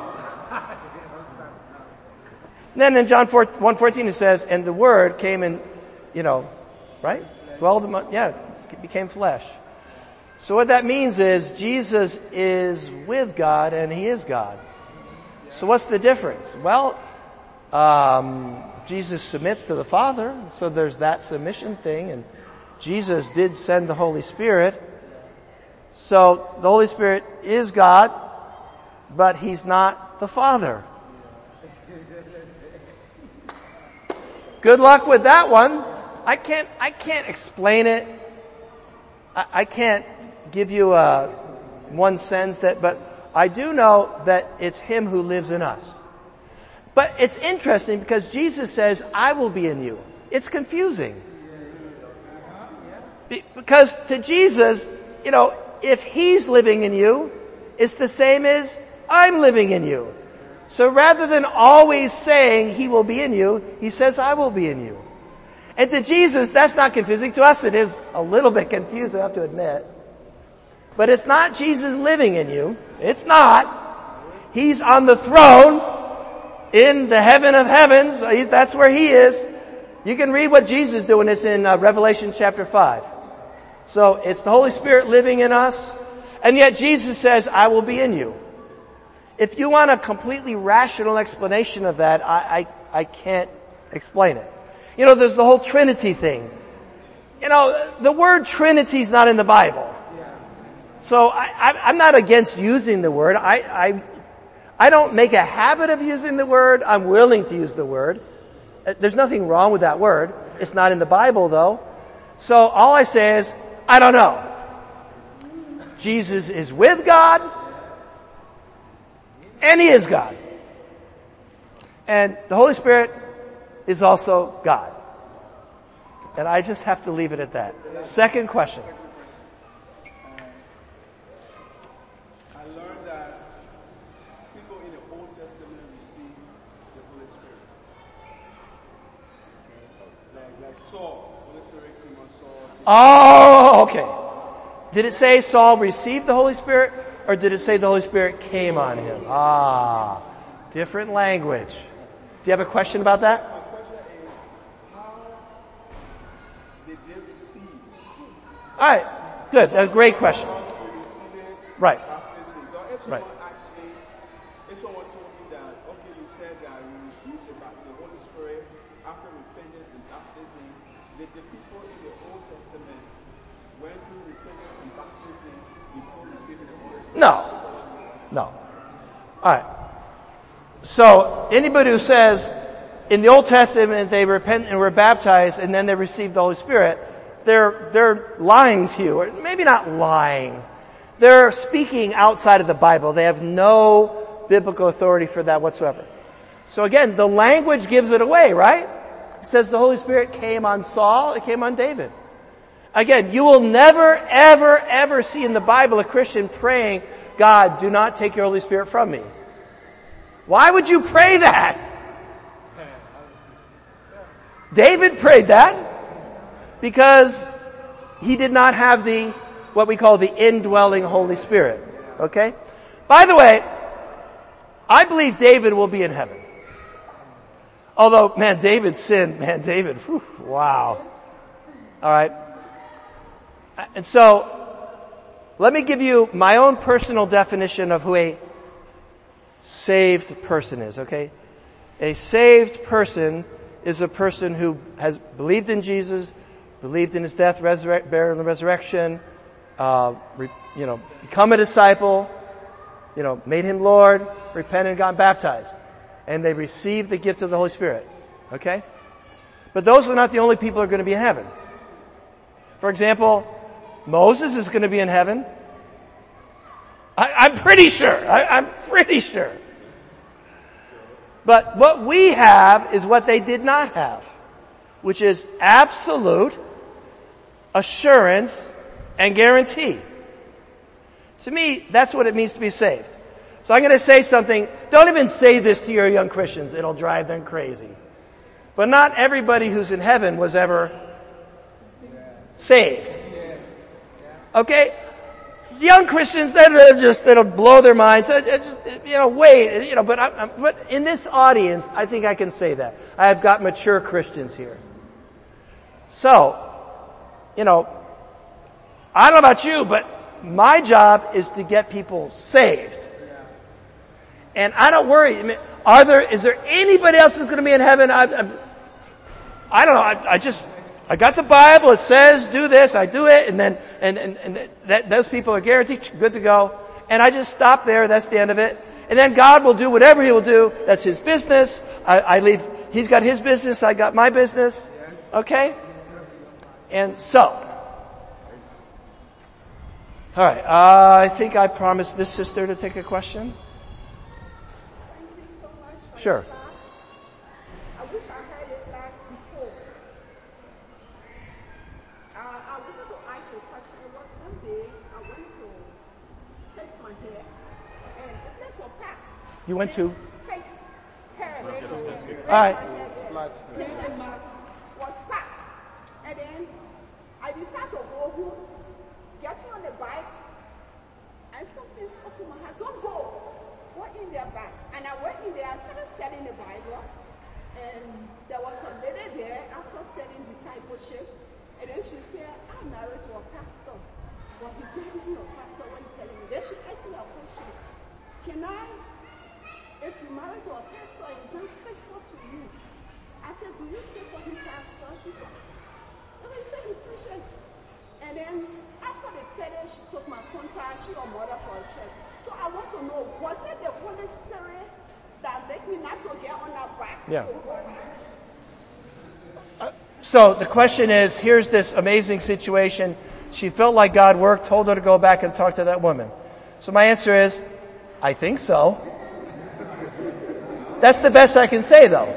Then in John 1:14 it says, and the Word came and, right? Dwelled among, became flesh. So what that means is Jesus is with God and He is God. So what's the difference? Well, Jesus submits to the Father, so there's that submission thing, and Jesus did send the Holy Spirit. So the Holy Spirit is God, but He's not the Father. Good luck with that one. I can't explain it. I can't give you one sense but I do know that it's Him who lives in us. But it's interesting because Jesus says, I will be in you. It's confusing. Because to Jesus, if He's living in you, it's the same as I'm living in you. So rather than always saying He will be in you, He says, I will be in you. And to Jesus, that's not confusing. To us, it is a little bit confusing, I have to admit. But it's not Jesus living in you. It's not. He's on the throne in the heaven of heavens. That's where He is. You can read what Jesus is doing. It's in Revelation chapter 5. So it's the Holy Spirit living in us. And yet Jesus says, I will be in you. If you want a completely rational explanation of that, I can't explain it. There's the whole Trinity thing. The word Trinity is not in the Bible. So I'm not against using the word. I don't make a habit of using the word. I'm willing to use the word. There's nothing wrong with that word. It's not in the Bible though. So all I say is, I don't know. Jesus is with God, and He is God. And the Holy Spirit is also God. And I just have to leave it at that. Second question. Oh, okay. Did it say Saul received the Holy Spirit, or did it say the Holy Spirit came on him? Ah, different language. Do you have a question about that? My question is, how did they receive? All right, good. That's a great question. Right. So if someone asked me, if someone told me that, okay, you said that you received the Holy Spirit after repentance and baptism, did the people in the Old Testament went through repentance and baptism before receiving the Holy Spirit? No. All right. So anybody who says in the Old Testament they repent and were baptized and then they received the Holy Spirit, they're lying to you, or maybe not lying. They're speaking outside of the Bible. They have no biblical authority for that whatsoever. So again, the language gives it away, right? It says the Holy Spirit came on Saul, it came on David. Again, you will never, ever, ever see in the Bible a Christian praying, God, do not take your Holy Spirit from me. Why would you pray that? David prayed that because he did not have what we call the indwelling Holy Spirit. Okay? By the way, I believe David will be in heaven. Although, David sinned. Whew, wow. Alright. And so, let me give you my own personal definition of who a saved person is, okay? A saved person is a person who has believed in Jesus, believed in his death, burial, and resurrection, become a disciple, made him Lord, repented, gotten baptized. And they received the gift of the Holy Spirit. Okay? But those are not the only people who are going to be in heaven. For example, Moses is going to be in heaven. I'm pretty sure. I'm pretty sure. But what we have is what they did not have, which is absolute assurance and guarantee. To me, that's what it means to be saved. So I'm going to say something. Don't even say this to your young Christians. It'll drive them crazy. But not everybody who's in heaven was ever saved. Okay? Young Christians, that'll blow their minds. Wait, but in this audience, I think I can say that. I have got mature Christians here. So, I don't know about you, but my job is to get people saved. And I don't worry. Is there anybody else who's going to be in heaven? I don't know. I got the Bible. It says do this. I do it, and then those people are guaranteed good to go. And I just stop there. That's the end of it. And then God will do whatever He will do. That's His business. I leave. He's got His business. I got my business. Okay. And so, all right. I think I promised this sister to take a question. Thank you so much for Sure. your class. I wish I heard it last before. I wanted to ask you a question. It was one day I went to fix my hair, and the place was packed. You went to? Fix hair. All right. The place was packed. And then I decided to go home, getting on the bike, and something spoke to my heart. Don't go. Go in there back. And I went in there, I started studying the Bible, and there was a lady there after studying discipleship, and then she said, I'm married to a pastor, but he's not even a pastor when he's telling me. Then she asked me a question. If you're married to a pastor and he's not faithful to you, I said, do you still call him pastor? She said, no, he said he preaches. And then after the study, she took my contact, she was mother for a church. So I want to know, was it the Holy Spirit that made me not to get on that bike? Yeah. So the question is, here's this amazing situation. She felt like God worked, told her to go back and talk to that woman. So my answer is, I think so. That's the best I can say though.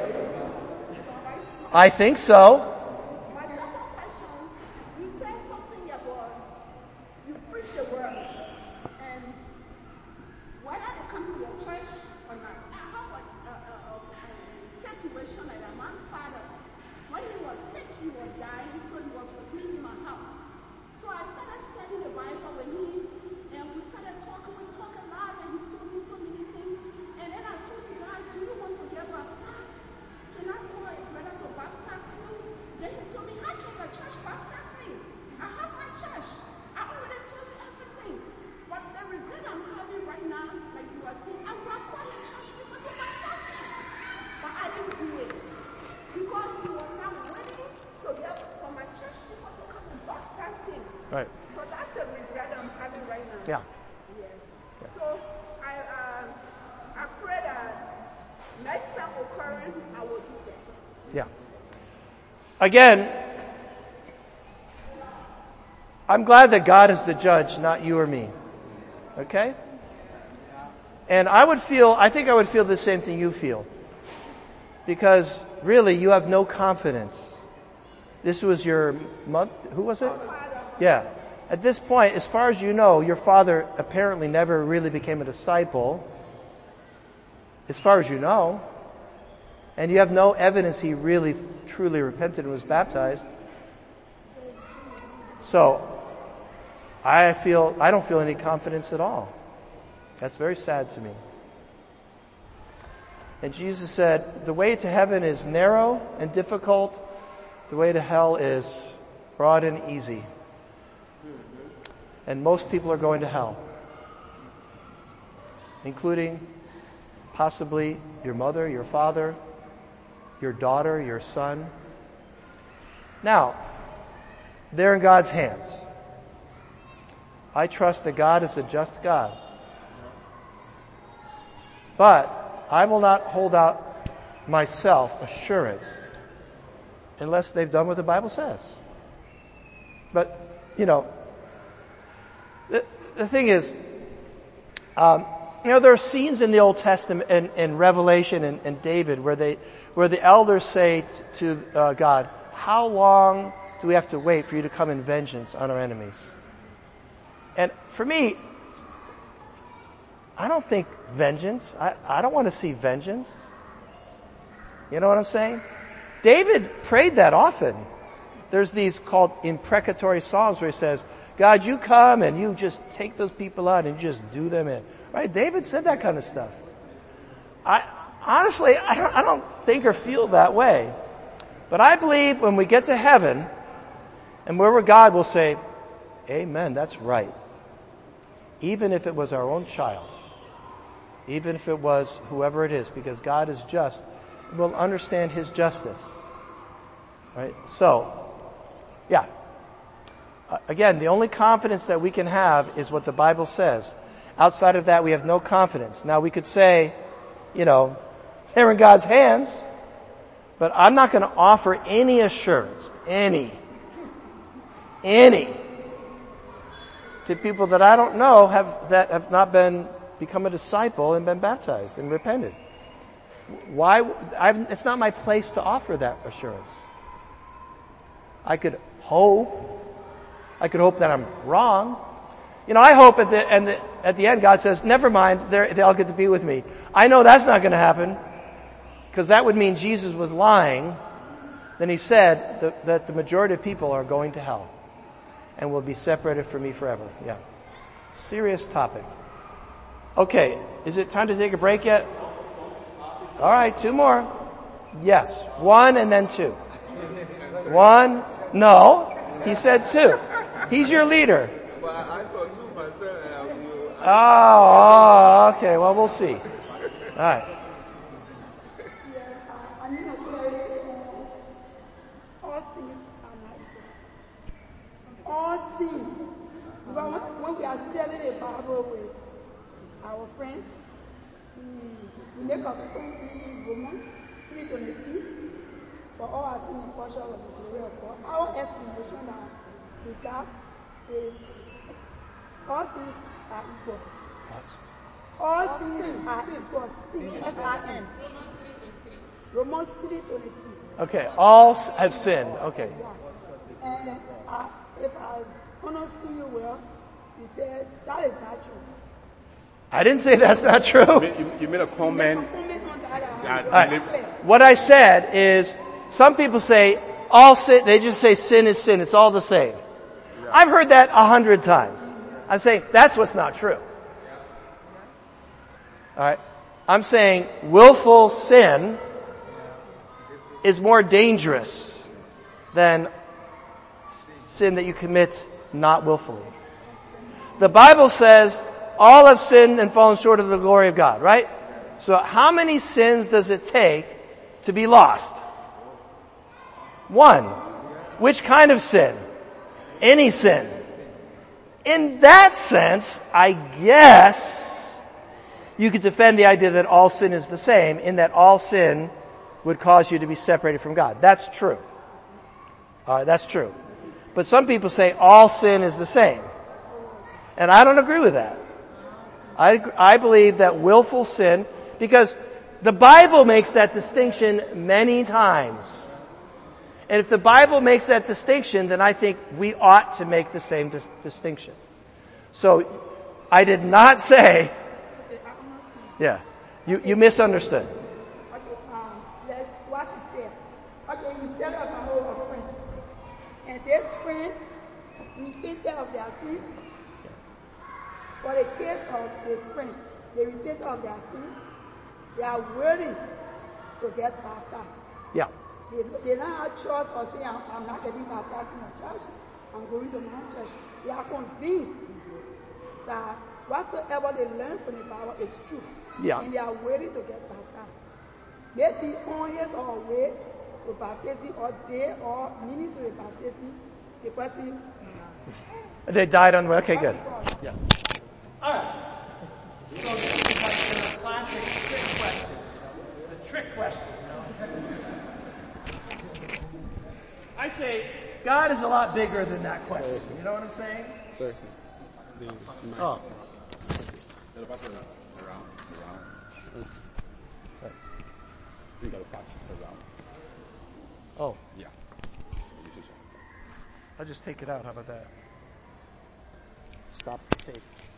I think so. My second question, you said something about you preach the word, and whether to come to your church or not. I have a situation like that. My father, when he was sick, he was dying, so he was with me in my house. So I started studying the Bible with him, and we started talking. We talked a lot, and he told me so many things. And then I told him, God, do you want to get baptized? Can I call a brother to baptize you? Then he told me, how can your church baptize me? I have my church. I already told you everything. But the regret I'm having right now, like you are saying, I will call your church people to baptize me. But I didn't do it. Because he was not waiting to get for my church people to come and baptize him. Right. So that's the regret I'm having right now. Yeah. Yes. Yeah. So I pray that next time occurring, I will do better. Yeah. Again, I'm glad that God is the judge, not you or me. Okay? And I think I would feel the same thing you feel. Because really, you have no confidence. This was your mother, who was it? Yeah. At this point, as far as you know, your father apparently never really became a disciple. As far as you know. And you have no evidence he really, truly repented and was baptized. So, I don't feel any confidence at all. That's very sad to me. And Jesus said, the way to heaven is narrow and difficult. The way to hell is broad and easy. And most people are going to hell. Including possibly your mother, your father, your daughter, your son. Now, they're in God's hands. I trust that God is a just God. But I will not hold out myself assurance unless they've done what the Bible says. But, the thing is, there are scenes in the Old Testament and Revelation and David where the elders say to God, how long do we have to wait for you to come in vengeance on our enemies? And for me, I don't think vengeance. I don't want to see vengeance. You know what I'm saying? David prayed that often. There's these called imprecatory psalms where he says, God, you come and you just take those people out and you just do them in. Right? David said that kind of stuff. Honestly, I don't think or feel that way. But I believe when we get to heaven and wherever God will say, amen, that's right. Even if it was our own child. Even if it was whoever it is, because God is just, we'll understand His justice. Right? So, yeah. Again, the only confidence that we can have is what the Bible says. Outside of that, we have no confidence. Now, we could say, they're in God's hands, but I'm not going to offer any assurance, any, to people that I don't know that have not become a disciple and been baptized and repented. Why? It's not my place to offer that assurance. I could hope that I'm wrong. I hope at the end God says, never mind, they all get to be with me. I know that's not going to happen, because that would mean Jesus was lying. Then He said that the majority of people are going to hell and will be separated from me forever. Yeah. Serious topic. Okay, is it time to take a break yet? All right, 2 more. Yes, 1 and then 2. 1, no, he said 2. He's your leader. Well, I thought 2 myself. Oh, okay, well, we'll see. All right. Yes, I need a clarity on all things are not equal. All things. When we are studying the Bible with our friends, we make a point in Romans 3:23. For all has been the portion of the glory of God. Our estimation that we got is all things are equal. All things are equal. C-S-I-N. Romans 3:23. Okay, all have sinned. Okay. Yeah. And if I understood you well, you said that is not true. I didn't say that's not true. You made a comment. All right. What I said is, some people say all sin, they just say sin is sin. It's all the same. Yeah. I've heard that 100 times. I'm saying that's what's not true. Alright? I'm saying willful sin is more dangerous than sin that you commit not willfully. The Bible says all have sinned and fallen short of the glory of God, right? So how many sins does it take to be lost? One. Which kind of sin? Any sin. In that sense, I guess you could defend the idea that all sin is the same, in that all sin would cause you to be separated from God. That's true. That's true. But some people say all sin is the same. And I don't agree with that. I believe that willful sin, because the Bible makes that distinction many times. And if the Bible makes that distinction, then I think we ought to make the same distinction. So, I did not say, yeah, you misunderstood. Let's watch it there. Okay, you tell us a friend. And this friend repented of their sins. For the case of the friend, they repented of their sins. They are willing to get baptized. Yeah. They don't have choice or say, I'm not getting baptized in a church. I'm going to my own church. They are convinced that whatsoever they learn from the Bible is truth. Yeah. And they are willing to get baptized. Maybe on his or way to baptism or day or meaning to the baptism, the person... They died on, okay, good. Yeah. All right. So this is like the classic trick question. The trick question, you know. I say God is a lot bigger than that question. Seriously. You know what I'm saying? Seriously. Oh. You gotta pass it around. Oh. Yeah. I'll just take it out. How about that? Stop the tape.